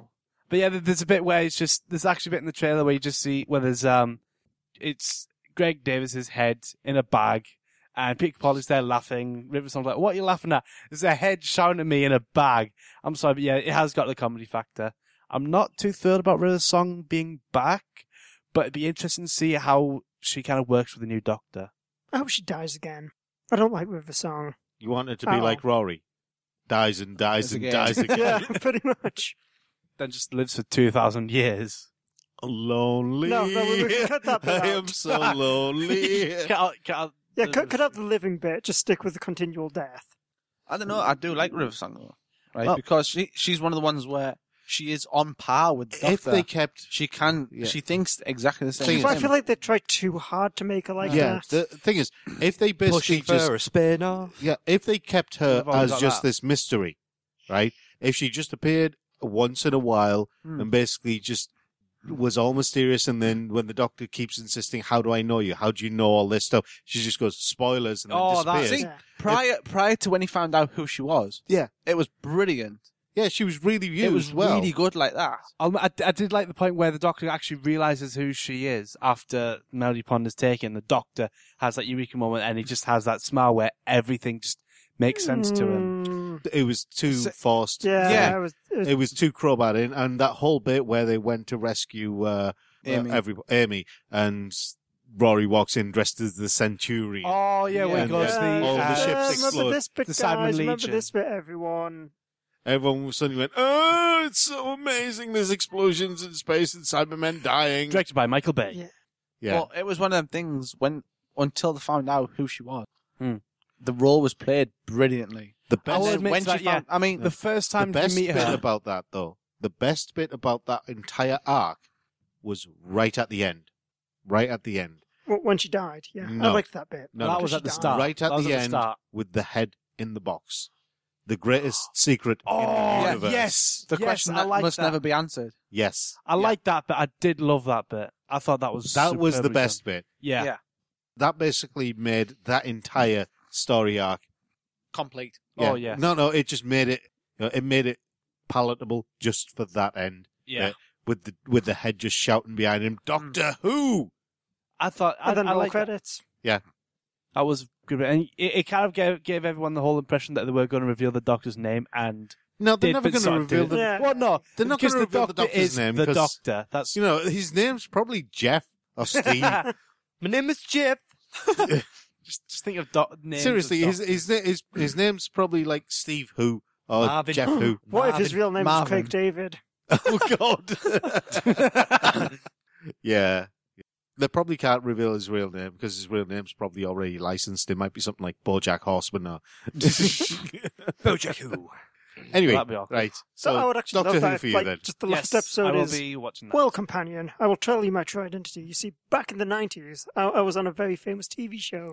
But yeah, there's a bit where it's just, there's actually a bit in the trailer where you just see where there's, um, it's Greg Davis's head in a bag, and Peter Capaldi's there laughing. River Song's like, what are you laughing at? There's a head shouting at me in a bag. I'm sorry, but yeah, it has got the comedy factor. I'm not too thrilled about River Song being back, but it'd be interesting to see how she kind of works with the new Doctor. I hope she dies again. I don't like River Song. You want it to be Oh. like Rory. Dies and dies Dies and again. dies again. Yeah, pretty much. Then just lives for two thousand years. Lonely. No, no, we- we can cut that bit I out. am so lonely. Cut out- cut out Yeah, the- cut, cut out the living bit. Just stick with the continual death. I don't know. I do like River Song though, right? Well- because she she's one of the ones where she is on par with the Doctor. If they kept... She can. Yeah. She thinks exactly the same. Thing as is- But I him. feel like they tried too hard to make her like yeah, that. the thing is, if they basically Pushing for just... a spin-off. Yeah, if they kept her They've always as got just that. this mystery, right? If she just appeared once in a while Hmm. and basically just was all mysterious, and then when the Doctor keeps insisting, how do I know you? How do you know all this stuff? She just goes, spoilers, and then Oh, that's- disappears. See, Yeah. prior prior to when he found out who she was, Yeah. it was brilliant. Yeah, she was really used It was well. really good like that. Um, I, I did like the point where the Doctor actually realizes who she is after Melody Pond is taken. The Doctor has that eureka moment, and he just has that smile where everything just makes sense to him. Mm, It was too So- forced. yeah, Yeah. It was, it was, It was too crowbar in, and that whole bit where they went to rescue uh, Amy. Uh, every, Amy, and Rory walks in dressed as the Centurion. Oh yeah, when Yeah, he goes yeah. to the, All the uh, ships remember explode. this bit, The guys. Simon Remember Legion. this bit, everyone. Everyone suddenly went, oh, it's so amazing. There's explosions in space and Cybermen dying. directed by Michael Bay. Yeah. Yeah. Well, it was one of them things when until they found out who she was, Hmm. the role was played brilliantly. the I And will best, then admit when to that, she found, I mean, The first the time best you meet bit her, about that, though, the best bit about that entire arc was right at the end. Right at the end. W- When she died, yeah. I No. liked that bit. No, that no. was She at the died. start. Right at That was the at end start. with the head in the box. The greatest secret in Oh the universe. yes, the yes, question I that like must that. never be answered. Yes. I like that, but I did love that bit. I thought that was That was the superbly best done. bit. Yeah. Yeah. That basically made that entire story arc. Complete. Oh, yeah. No, no, it just made it, you know, it made it palatable just for that end. yeah. Yeah. With the, with the head just shouting behind him, Doctor Who! I thought I, And then I roll like that. credits. That was good, and it, it kind of gave gave everyone the whole impression that they were going to reveal the Doctor's name, and No, they're did, never but going to sort of reveal didn't. the, Yeah. Well, no, they're not because going to the reveal the Doctor Doctor's is name the because, Doctor. That's you know, his name's probably Jeff or Steve. My name is Jeff. just just think of doc- names. Seriously, of his, Doctors. his, his, his name's probably like Steve Who or Marvin. Jeff Who. What if his real name Marvin. is Craig David? Oh, God. Yeah. They probably can't reveal his real name because his real name's probably already licensed. It might be something like BoJack Horseman or... Bojack Who. Anyway, That'd be awkward. right. So I So, would actually Doctor love Who that for if, you like, then. just the Yes, last episode I will is, be watching that. well, companion, I will tell you my true identity. You see, back in the nineties, I, I was on a very famous T V show.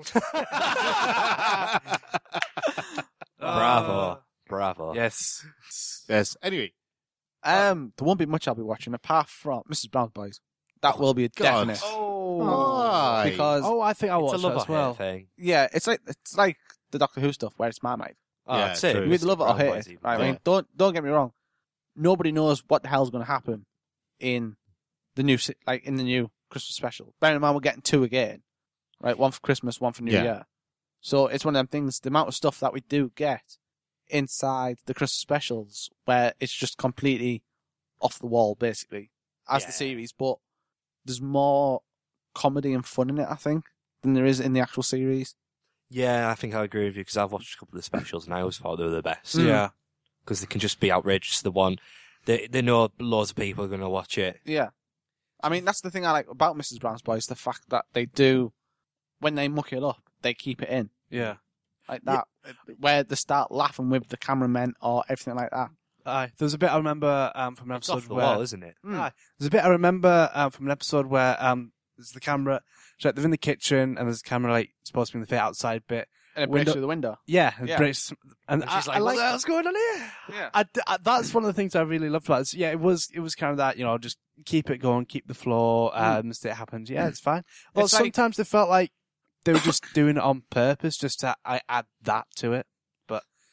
Bravo. Bravo. Yes. Yes. Anyway. Um, there won't be much I'll be watching apart from Missus Brown's Boys. That will be a God. definite. Oh. Why? Because Oh, I think I'll It's watch a that love as well. thing. yeah, it's like it's like the Doctor Who stuff where it's Marmite. Oh, Yeah, that's it. true. You either love it or hate it. Right? I mean, Yeah. don't don't get me wrong. Nobody knows what the hell's going to happen in the new si- like in the new Christmas special. Bearing in mind we're getting two again, right? One for Christmas, one for New Yeah. Year. So it's one of them things. The amount of stuff that we do get inside the Christmas specials, where it's just completely off the wall, basically, as Yeah. the series. But there's more comedy and fun in it, I think, than there is in the actual series. Yeah, I think I agree with you because I've watched a couple of the specials and I always thought they were the best. Yeah. Because they can just be outrageous. The one, they they know loads of people are going to watch it. Yeah. I mean, that's the thing I like about Missus Brown's Boys, the fact that they do, when they muck it up, they keep it in. Yeah. Like that, where they start laughing with the cameramen or everything like that. Aye. There's a bit I remember um, from an It's episode off the where wall, isn't it? Mm. Aye. There's a bit I remember um, from an episode where um, there's the camera. So like, they're in the kitchen and there's a camera like supposed to be in the fit outside bit. And it breaks Window- through the window. Yeah, it Yeah. breaks- and, And I, she's I like, like what the hell's going on here? Yeah. I, I- that's one of the things I really loved about it. So, yeah, it was it was kind of that, you know, just keep it going, keep the flow. Um, mistake happens. Yeah, it's fine. Well, It's like- sometimes they felt like they were just doing it on purpose, just to I add that to it. But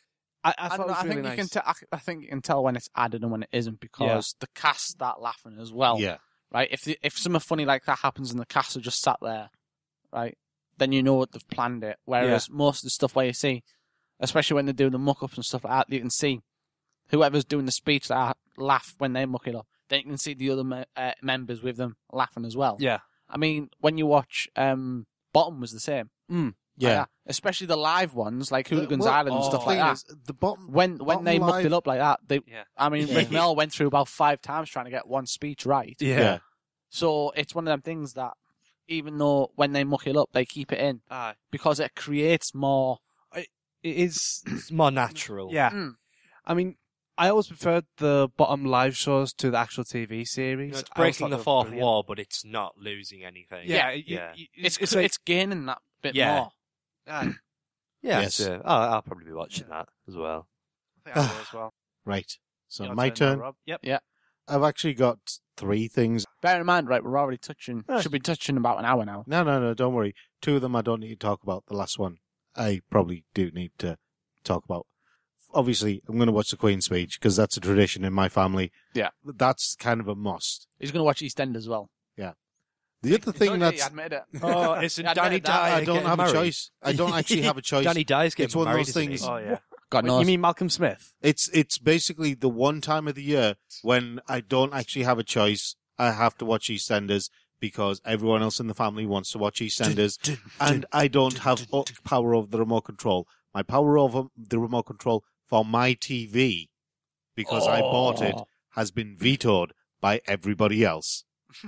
I, I I, thought don't it know, was I really think nice. you can. T- I, I think you can tell when it's added and when it isn't because the cast start laughing as well. Yeah. Right. If the, if something funny like that happens and the cast are just sat there, right, then you know what they've planned it. Whereas most of the stuff where you see, especially when they do the muck-ups and stuff like that, you can see whoever's doing the speech that laugh when they muck it up. Then you can see the other me- uh, members with them laughing as well. Yeah. I mean, when you watch um, Bottom was the same. Mm. Yeah. Like that. Especially the live ones, like Hooligans Well, Island and oh, stuff the like thing that. is, the bottom, When when Bottom they mucked Live- it up like that, they. Yeah. I mean, Yeah. Rick Mel went through about five times trying to get one speech right. Yeah. yeah. So it's one of them things that, even though when they muck it up, they keep it in Aye. because it creates more. It is. It's more natural. Yeah. Mm. I mean, I always preferred the bottom live shows to the actual T V You series. know, it's I always breaking thought the they were fourth brilliant. wall, but it's not losing anything. Yeah. Yeah. y- Yeah. y- It's it's it's, like- gaining that bit Yeah. more. Aye. Yeah, Yes. so I'll, I'll probably be watching that as well. I think I will as well. Right. So Your my now, turn. Rob. Yep. I've actually got three things. Bear in mind, right? We're already touching. Oh. Should be touching about an hour now. No, no, no, don't worry. Two of them I don't need to talk about. The last one I probably do need to talk about. Obviously, I'm going to watch the Queen's speech because that's a tradition in my family. Yeah. That's kind of a must. He's going to watch EastEnders as well. The other thing He that's... admitted it. Oh, isn't Yeah, I Danny admitted that. Dyer I don't getting have married? a choice. I don't actually have a choice. Danny Dyer's getting It's one of married, those isn't he? things- Oh yeah. God Wait, knows. you mean Malcolm Smith? It's it's basically the one time of the year when I don't actually have a choice. I have to watch EastEnders because everyone else in the family wants to watch EastEnders, and I don't have o- power over the remote control. My power over the remote control for my T V, because I bought it, Oh. has been vetoed by everybody else.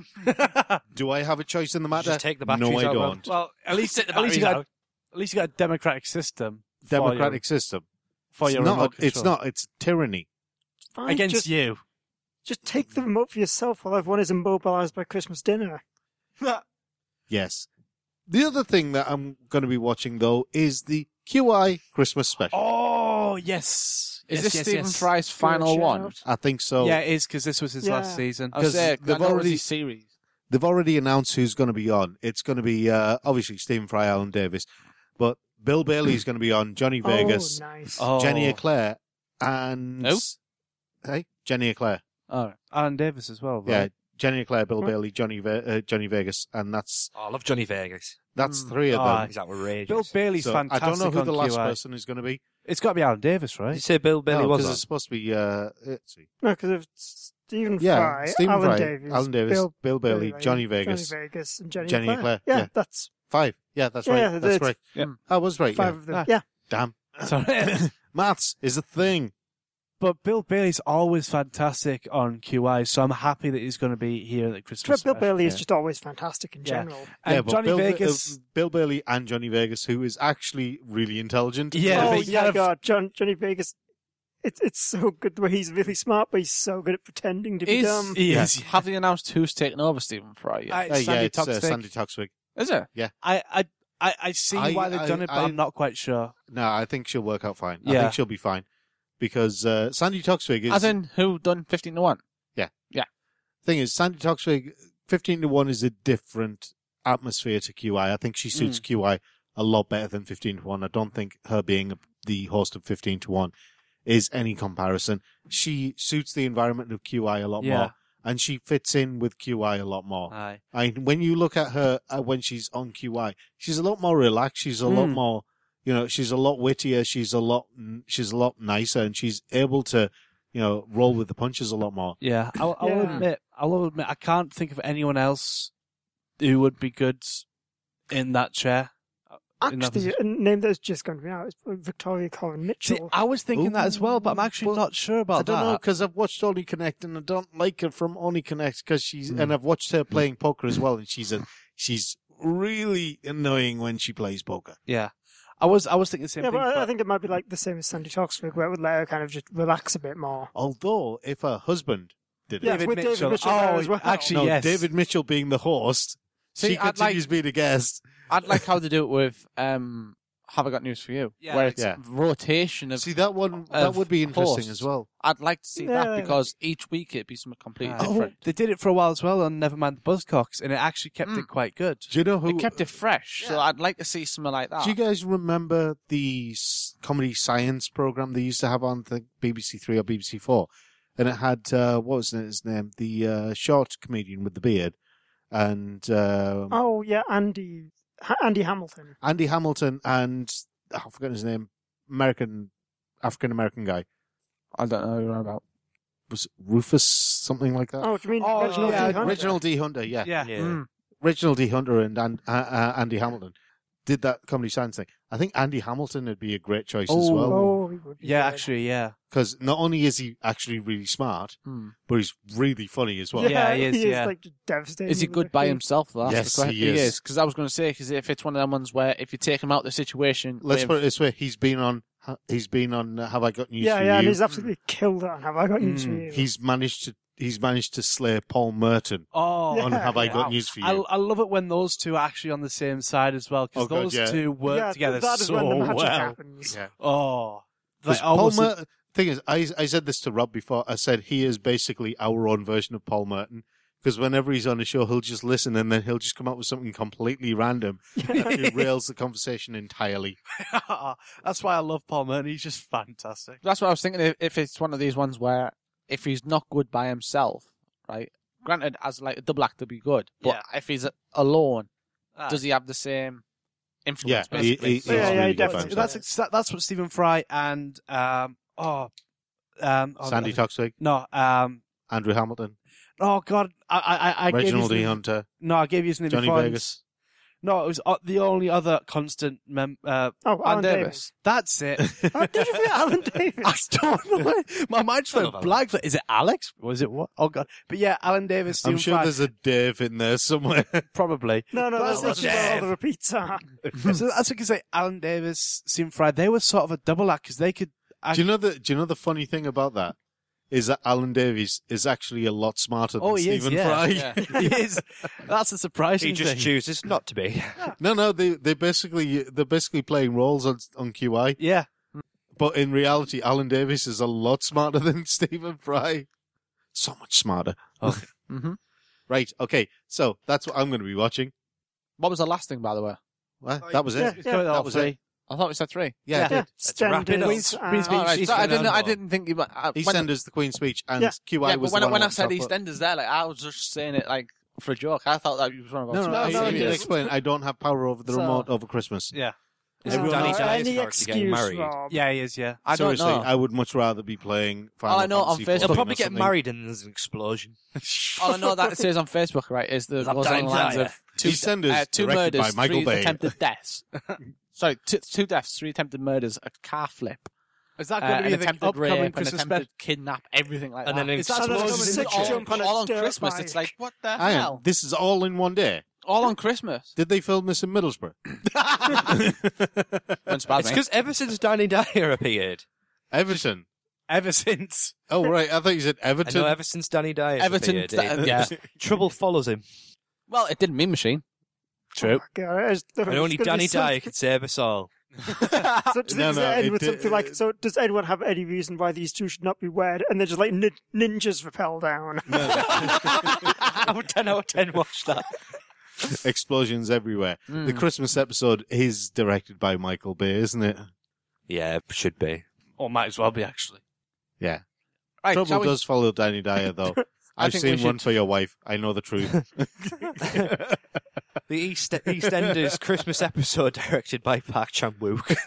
Do I have a choice in the matter? Just take the no, batteries I out, Rob. don't. Well, at least Take the at least you batteries got out. at least you got a democratic system. for Democratic your, system. for It's your not. remote It's control. not. It's tyranny. Fine, against just, you. just take the remote for yourself while everyone is immobilized by Christmas dinner. Yes. The other thing that I'm going to be watching though is the Q I Christmas special. Oh yes. Is Yes, this yes, Stephen yes. Fry's final Shout one? out. I think so. Yeah, it is because this was his Yeah. last season. I was 'Cause there, they've I know it was already- his series. They've already announced who's going to be on. It's going to be uh, obviously Stephen Fry, Alan Davis, but Bill Bailey's going to be on. Johnny Vegas, Oh, nice. Oh, Jenny Eclair, and Who? hey, Jenny Eclair. All right. Alan Davis as well. Yeah, Right? Jenny Eclair, Bill Right. Bailey, Johnny Ve- uh, Johnny Vegas, and that's Oh, I love Johnny Vegas. that's Mm. three of them. Aye. He's outrageous. Bill Bailey's So I fantastic. don't know who on the last Q I. person is going to be. It's got to be Alan Davis, Did you right? say Bill Bailey no, was because on? it's supposed to be. Uh, let's see. No, because of Stephen Yeah, Fry, Stephen Alan Fry, Davis, Alan Davis, Bill, Bill Bailey, Bailey, Johnny Vegas, Johnny Vegas, and Jenny, Jenny Eclair. Eclair, Yeah, yeah. that's five. Yeah, that's Yeah, right. yeah, that's it's- right. Yeah. I was right. five Yeah. of them. Ah. Yeah. Damn. Sorry. Maths is a thing. But Bill Bailey's always fantastic on Q I, so I'm happy that he's going to be here at the Christmas. Bill special. Bailey is yeah. just always fantastic in Yeah. general. And yeah, but Johnny Bill, Vegas. uh, Bill Bailey and Johnny Vegas, who is actually really intelligent. Yeah, oh but yeah, kind of- God, John, Johnny Vegas. It's it's so good the way he's really smart, but he's so good at pretending to be Is- dumb. He Yeah. is. Have they announced who's taken over Stephen Fry yet? I, Uh, yeah, Sandy it's uh, Toksvig. Sandy Toksvig. Is it? I, I, I, I see I- why they've I- done it, but I- I'm not quite sure. No, I think she'll work out fine. I Yeah. think she'll be fine because uh, Sandy Toksvig is. As in, who done fifteen to one? thing is, Sandy Toksvig, fifteen to one is a different atmosphere to Q I. I think she suits Mm. Q I a lot better than fifteen to one. I don't think her being the host of fifteen to one is any comparison. She suits the environment of Q I a lot Yeah. more, and she fits in with Q I a lot more. Aye. I when you look at her uh, when she's on Q I, she's a lot more relaxed. She's a lot Mm. more, you know, she's a lot wittier. She's a lot, she's a lot nicer, and she's able to, you know, roll with the punches a lot more. Yeah, I'll, I'll Yeah. admit, I'll admit, I can't think of anyone else who would be good in that chair. in that Actually, position. a name that's just going to be out is Victoria Colin See, Mitchell. I was thinking that as well, but I'm actually Well, not sure about I don't know that. because I've watched Only Connect and I don't like her from Only Connect because she's Mm. and I've watched her playing poker as well, and she's a she's really annoying when she plays poker. Yeah, I was, I was thinking the same yeah, thing. but I, I but- think it might be like the same as Sandy Toksvig, where it would let her kind of just relax a bit more. Although if her husband did it, Yeah, with David Mitchell there oh, as well. actually, no, yes. David Mitchell being the host, See, she I'd continues like- being a guest. I'd like how they do it with um, Have I Got News for You? Yeah. Where it's Yeah. rotation of. See, that one, that of would be interesting hosts. as well. I'd like to see Yeah. that because each week it'd be something completely Oh, different. they did it for a while as well on Nevermind the Buzzcocks, and it actually kept Mm. it quite good. Do you know who? It kept it fresh, so I'd like to see something like that. Do you guys remember the s- comedy science program they used to have on the B B C Three or B B C Four? And it had, uh, what was his name? The uh, short comedian with the beard. And uh, Oh yeah, Andy Ha- Andy Hamilton. Andy Hamilton and, oh, I've forgotten his name, American, African-American guy. I don't know who you're on about. Was it Rufus, something like that? Oh, do you mean Oh, Reginald yeah, D. Hunter? Reginald D. Hunter, yeah. Yeah. Yeah. Mm. Reginald D. Hunter and, and uh, uh, Andy Hamilton did that comedy science thing. I think Andy Hamilton would be a great choice as Oh. well. Oh, he would be Yeah, good. actually, yeah. Because not only is he actually really smart, Hmm. but he's really funny as well. Yeah, he is, yeah. like devastating. Is he good by himself? Though? That's Yes, the question. he is. Because I was going to say, because if it's one of them ones where if you take him out of the situation, Let's with- put it this way: he's been on. He's been on. Uh, Have I Got News Yeah, for yeah, and You? he's absolutely killed it. on Have I Got News for Mm. You? He's managed to. He's managed to slay Paul Merton Oh, on Yeah. Have I yeah. Got News for You? I, I love it when those two are actually on the same side as well, because Oh, God, those yeah. two work yeah, together that is so when the magic well. happens. yeah. Oh, 'Cause like Paul almost. Merton. Thing is, I I said this to Rob before. I said he is basically our own version of Paul Merton. Because whenever he's on a show, he'll just listen and then he'll just come up with something completely random that derails the conversation entirely. That's why I love Paul Merton. He's just fantastic. That's what I was thinking. If, if it's one of these ones where if he's not good by himself, right? Granted, as like a double actor, be good. But Yeah. if he's alone, Ah. does he have the same influence? Yeah, he- basically. he- So- he's Yeah, yeah, really he good by definitely himself. That's ex- that's what Stephen Fry and um oh um oh, Sandy Toksvig, no um Andrew Hamilton, oh god I I I, I gave Reginald you D. some- Hunter, no I gave you some Johnny before. Vegas. No, it was uh, the only other constant mem. Uh, Oh, Alan Davis. Davis. that's it. Oh, did you forget Alan Davis? I don't know. My mind just I went love blank. Is it Alex? Was it what? Oh god! But yeah, Alan Davis. Stephen I'm sure Fry, there's a Dave in there somewhere. probably. No, no, that's, Oh, that's just where all Dave. the repeats are. So that's what I can say. Alan Davis, Stephen Fry. They were sort of a double act because they could. Do you know the Do you know the funny thing about that is that Alan Davies is actually a lot smarter than Oh, he is, Stephen yeah. Fry. Yeah. he is. That's a surprising He just thing. chooses not to be. No, no, they they basically they're basically playing roles on on Q I, Yeah. but in reality, Alan Davies is a lot smarter than Stephen Fry. So much smarter. hmm Right. Okay. So that's what I'm going to be watching. What was the last thing, by the way? Well, that was Yeah, it. It's coming that off was three. it. I thought we said three. Yeah, Yeah. I did. Let's wrap it up. Queen's, Queen's- uh, Queen's All right, East so I didn't. End. I didn't think you. Uh, when, EastEnders, the Queen's Speech, and Yeah. Q I yeah, was but when, the I- one when I on said top, but- EastEnders, there, like I was just saying it like for a joke. I thought that you was one of No, us. no, No, I no, can it is. explain. I don't have power over the So- remote over Christmas. Yeah. Is No, Danny no, Dyer's any character getting excuse, married? Rob. Yeah, he is. Yeah. I don't Seriously, know. I would much rather be playing Final All I know on Fantasy Facebook- He'll fourteen probably or get something. married and there's an explosion. All I know that it says on Facebook, right, is the Is that goes along Danny the lines Dyer? of two, EastEnders, uh, two directed murders, by Michael three Bay. attempted deaths. Sorry, two, two deaths, three attempted murders, a car flip, Is that uh, going to an be the attempted upcoming rape, an Christmas attempted special? kidnap, everything like And that. then an Is that And then supposed it's to a be six all, jump on a all on dirt Christmas. bike. It's like, what the Hang on, hell? this is all in one day. All on Christmas. Did they film this in Middlesbrough? Wouldn't surprise It's me. because ever since Danny Dyer appeared, Everton. Ever since. Oh, right. I thought you said I Everton. know ever since Danny Dyer Everton, appeared, th- it- yeah. trouble follows him. Well, it didn't mean machine. True. Oh, God, it's- And only it's gonna be Danny Dyer something- could save us all. So does, No, does no, it end it with did- something like, so does anyone have any reason why these two should not be wed? And then just like nin- ninjas rappel down. I would ten out of ten watch that. Explosions everywhere. The Mm. Christmas episode is directed by Michael Bay, isn't it? Yeah, should be. Or might as well be, actually. Yeah. Right, shall Trouble we- does follow Danny Dyer, though. I I've think we seen one should- for your wife. I know the truth. The East EastEnders Christmas episode directed by Park Chan-wook.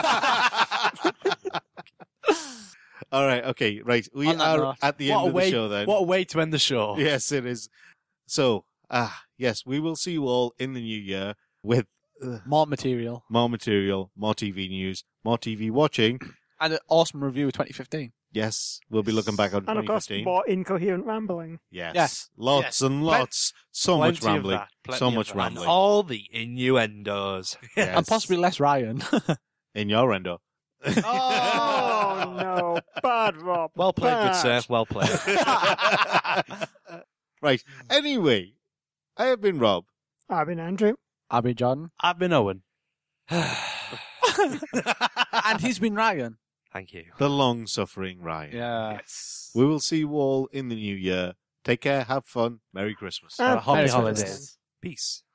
All right. Okay. Right. We On that are note, at the What end a of the way! show then. What a way to end the show. Yes, it is. So, ah, yes, we will see you all in the new year with uh, More material. more material, more T V news, more T V watching. And an awesome review of twenty fifteen. Yes, we'll be looking back on And of twenty course, fifteen. more incoherent rambling. Yes. Yes. Lots Yes. and lots. So much Plenty of rambling. that. Plenty So of much that. And rambling. all the innuendos. Yes. And possibly less Ryan. In your endo. Oh, no. Bad, Rob. Well played, good Bad. sir. Well played. Right. Anyway, I have been Rob. I've been Andrew. Abby Jordan. I've been Owen. And he's been Ryan. Thank you. The long-suffering Ryan. Yeah. Yes. We will see you all in the new year. Take care, have fun, Merry Christmas. Uh, Happy Merry holidays. Christmas. Peace.